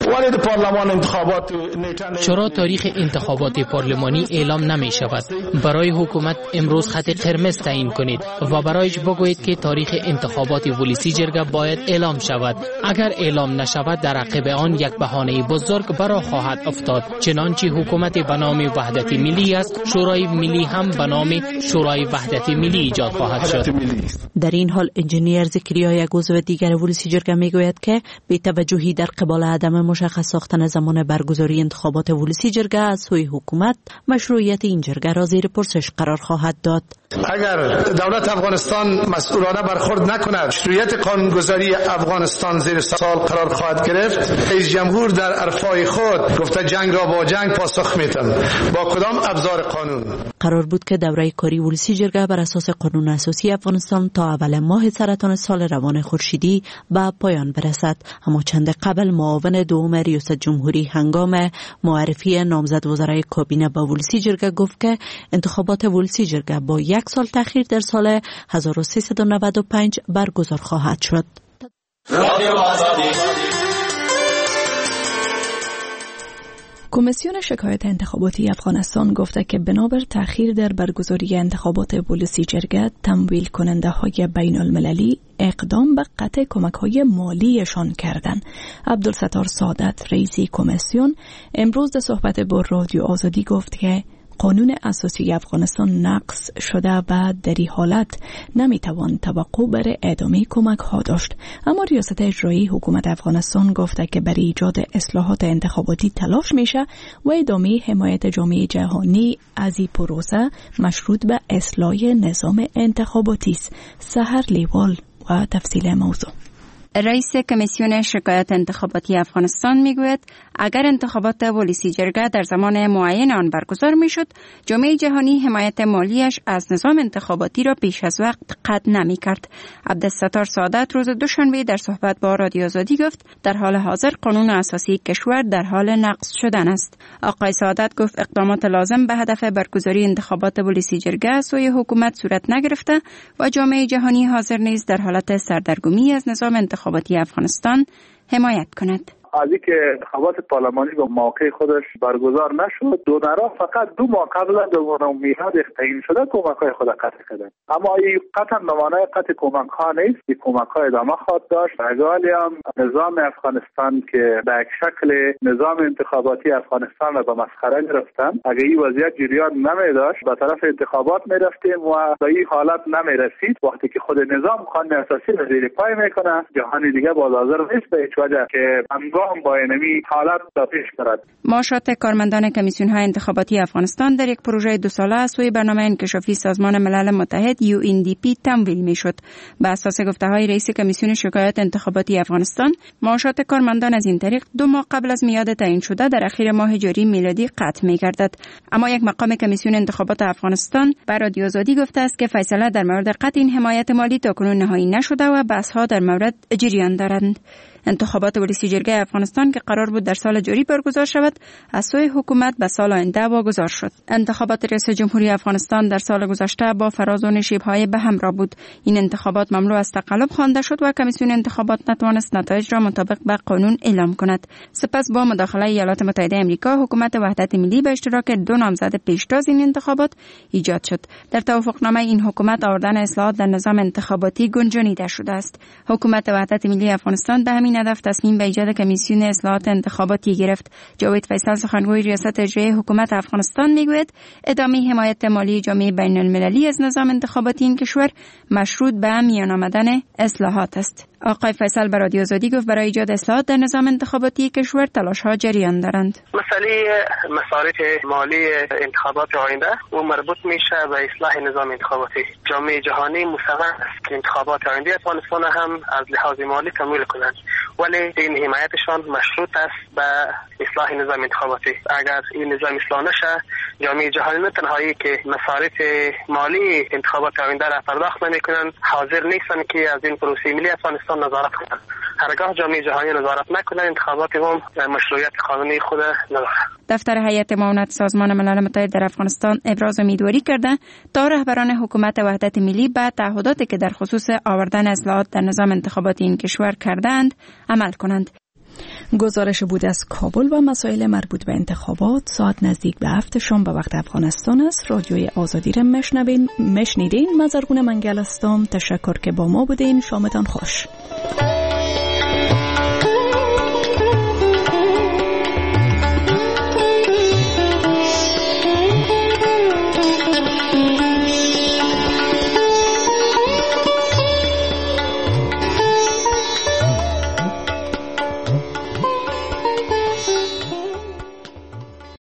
چرا تاریخ انتخابات پارلمانی اعلام نمی شود؟ برای حکومت امروز خط قرمز تعیین کنید و برایش بگویید که تاریخ انتخابات ولسی جرگه باید اعلام شود. اگر اعلام نشود در عقب آن یک بهانه بزرگ برا خواهد افتاد. چنانچه حکومت به نام وحدت ملی است، شورای ملی هم به نام شورای وحدت ملی ایجاد خواهد شد. در این حال انجینیر زکریا یک عضو دیگر ولسی جرگه میگوید که بی توجهی در قبال عدم مشخص ساختن زمان برگزاری انتخابات ولسی جرگه از سوی حکومت مشروعیت این جرگه را زیر پرسش قرار خواهد داد. اگر دولت افغانستان مسئولانه برخورد نکند، مشروعیت قانونگذاری افغانستان زیر سوال قرار خواهد گرفت. رئیس جمهور در عرفای خود گفته جنگ را با جنگ پاسخ میدم. با کدام ابزار قانون؟ قرار بود که دوره کاری ولسی جرگه بر اساس قانون اساسی افغانستان تا اول ماه سرطان سال روان خورشیدی به پایان برسد، اما چند قبل معاون دوم ریاست جمهوری هنگام معرفی نامزد وزرای کابینه با ولسی جرگه گفت که انتخابات ولسی جرگه با یک سال تأخیر در سال هزار و سیصد و نود و پنج برگزار خواهد شد. کمیسیون شکایت انتخاباتی افغانستان گفته که بنابر تأخیر در برگزاری انتخابات ولسی جرگه، تمویل کننده های بین المللی اقدام به قطع کمک های مالیشان کردند. عبدالستار سعادت رئیس کمیسیون امروز در صحبت با رادیو آزادی گفت که قانون اساسی افغانستان نقض شده و در این حالت نمیتوان توقع بر ادامه کمک ها داشت. اما ریاست اجرایی حکومت افغانستان گفته که برای ایجاد اصلاحات انتخاباتی تلاش میشه و ادامه حمایت جامعه جهانی از این پروسه مشروط به اصلاح نظام انتخاباتی است. سحر لیوال و تفصیل موضوع. رئیس کمیسیون شکایت انتخاباتی افغانستان میگوید اگر انتخابات ولسی جرگه در زمان معین آن برگزار میشد، جامعه جهانی حمایت مالیش از نظام انتخاباتی را پیش از وقت قطع نمی کرد. عبدالستار سعادت روز دوشنبه در صحبت با رادیو آزادی گفت در حال حاضر قانون اساسی کشور در حال نقض شدن است. آقای سعادت گفت اقدامات لازم به هدف برگزاری انتخابات ولسی جرگه سوی حکومت صورت نگرفته و جامعه جهانی حاضر نیست در حالت سردرگمی از نظام انتخاباتی افغانستان حمایت کند. از اینکه انتخابات پارلمانی به موقع خودش برگزار نشد، دونرها فقط دو ماه قبل از میعاد تعیین شده کمک‌های خود قطع کردند. اما این قطعا نمونه قطع کمک‌ها نیست، این کمک‌ها ادامه خواهد داشت. اگه هم نظام افغانستان که به یک شکل نظام انتخاباتی افغانستان را به مسخره گرفتن، اگه این وضعیت جریان نمی داشت به طرف انتخابات می رفتیم و به این حالت نمی رسید. وقتی که خود نظام قانون اساسی را زیر پای میکنه، جهانی دیگه باز حاضر نیست به هیچ وجه که با اینمی حالت پیش برد. معاشات کارمندان کمیسیون‌های انتخاباتی افغانستان در یک پروژه دو ساله از سوی برنامه انکشافی سازمان ملل متحد یو ان دی پی تمویل می‌شد. بر اساس گفته‌های رئیس کمیسیون شکایت انتخاباتی افغانستان، معاشات کارمندان از این طریق دو ماه قبل از میعاد تعیین شده در اخیر ماه جاری میلادی قطع می‌گردد. اما یک مقام کمیسیون انتخابات افغانستان بر رادیو آزادی گفته است که فیصله در مورد قطع این حمایت مالی تاکنون نهایی نشده و بحث‌ها در مورد جریان دارند. انتخابات ولسی جرگه افغانستان که قرار بود در سال جاری برگزار شود، از سوی حکومت به سال آینده واگذار شد. انتخابات ریاست جمهوری افغانستان در سال گذشته با فراز شیب‌های به همراه بود. این انتخابات مملو از تقلب خوانده شد و کمیسیون انتخابات نتوانست نتایج را مطابق به قانون اعلام کند. سپس با مداخله ایالات متحده آمریکا، حکومت وحدت ملی به اشتراک دو نامزد پیشتاز این انتخابات ایجاد شد. در توافقنامه این حکومت آوردن اصلاحات در نظام انتخاباتی گنجانیده شده است. حکومت وحدت ملی افغانستان به همین هدف تصمیم به ایجاد کمیسیون اصلاحات انتخاباتی گرفت. جاوید فیصل سخنگوی ریاست اجرایی حکومت افغانستان میگوید ادامه حمایت مالی جامعه بین المللی از نظام انتخاباتی این کشور مشروط به میان آمدن اصلاحات است. آقای فیصل به رادیو آزادی گفت برای ایجاد اصلاحات در نظام انتخاباتی کشور تلاش‌ها جریان دارند. مسئله مصارف مالی انتخابات آینده و مربوط میشه به اصلاح نظام انتخاباتی. جامعه جهانی مصمم است که انتخابات آینده افغانستان هم از لحاظ مالی تمویل کنند، ولی این حمایتشان مشروط است به اصلاح نظام انتخاباتی. اگر این نظام اصلاح نشه، جامعه جهانی نه تنهایی که مصارف مالی انتخابات آینده را پرداخت نمی‌کنند، حاضر نیستند که از این پروسه ملی افغانستان نظارت کنند. هرگاه جامعه جهانی نظارت نکنه، انتخابات هم مشروعیت قانونی خود ندارد. دفتر هیئت معاونت سازمان ملل متحد در افغانستان ابراز امیدواری کرده تا رهبران حکومت وحدت ملی به تعهداتی که در خصوص آوردن اصلاحات در نظام انتخاباتی این کشور کردند عمل کنند. گزارش بود از کابل و مسائل مربوط به انتخابات. ساعت نزدیک به هفت شام به وقت افغانستان است. رادیوی آزادی را مشنوین مشنیدین. مزرگون منگل هستم. تشکر که با ما بودین. شامتان خوش.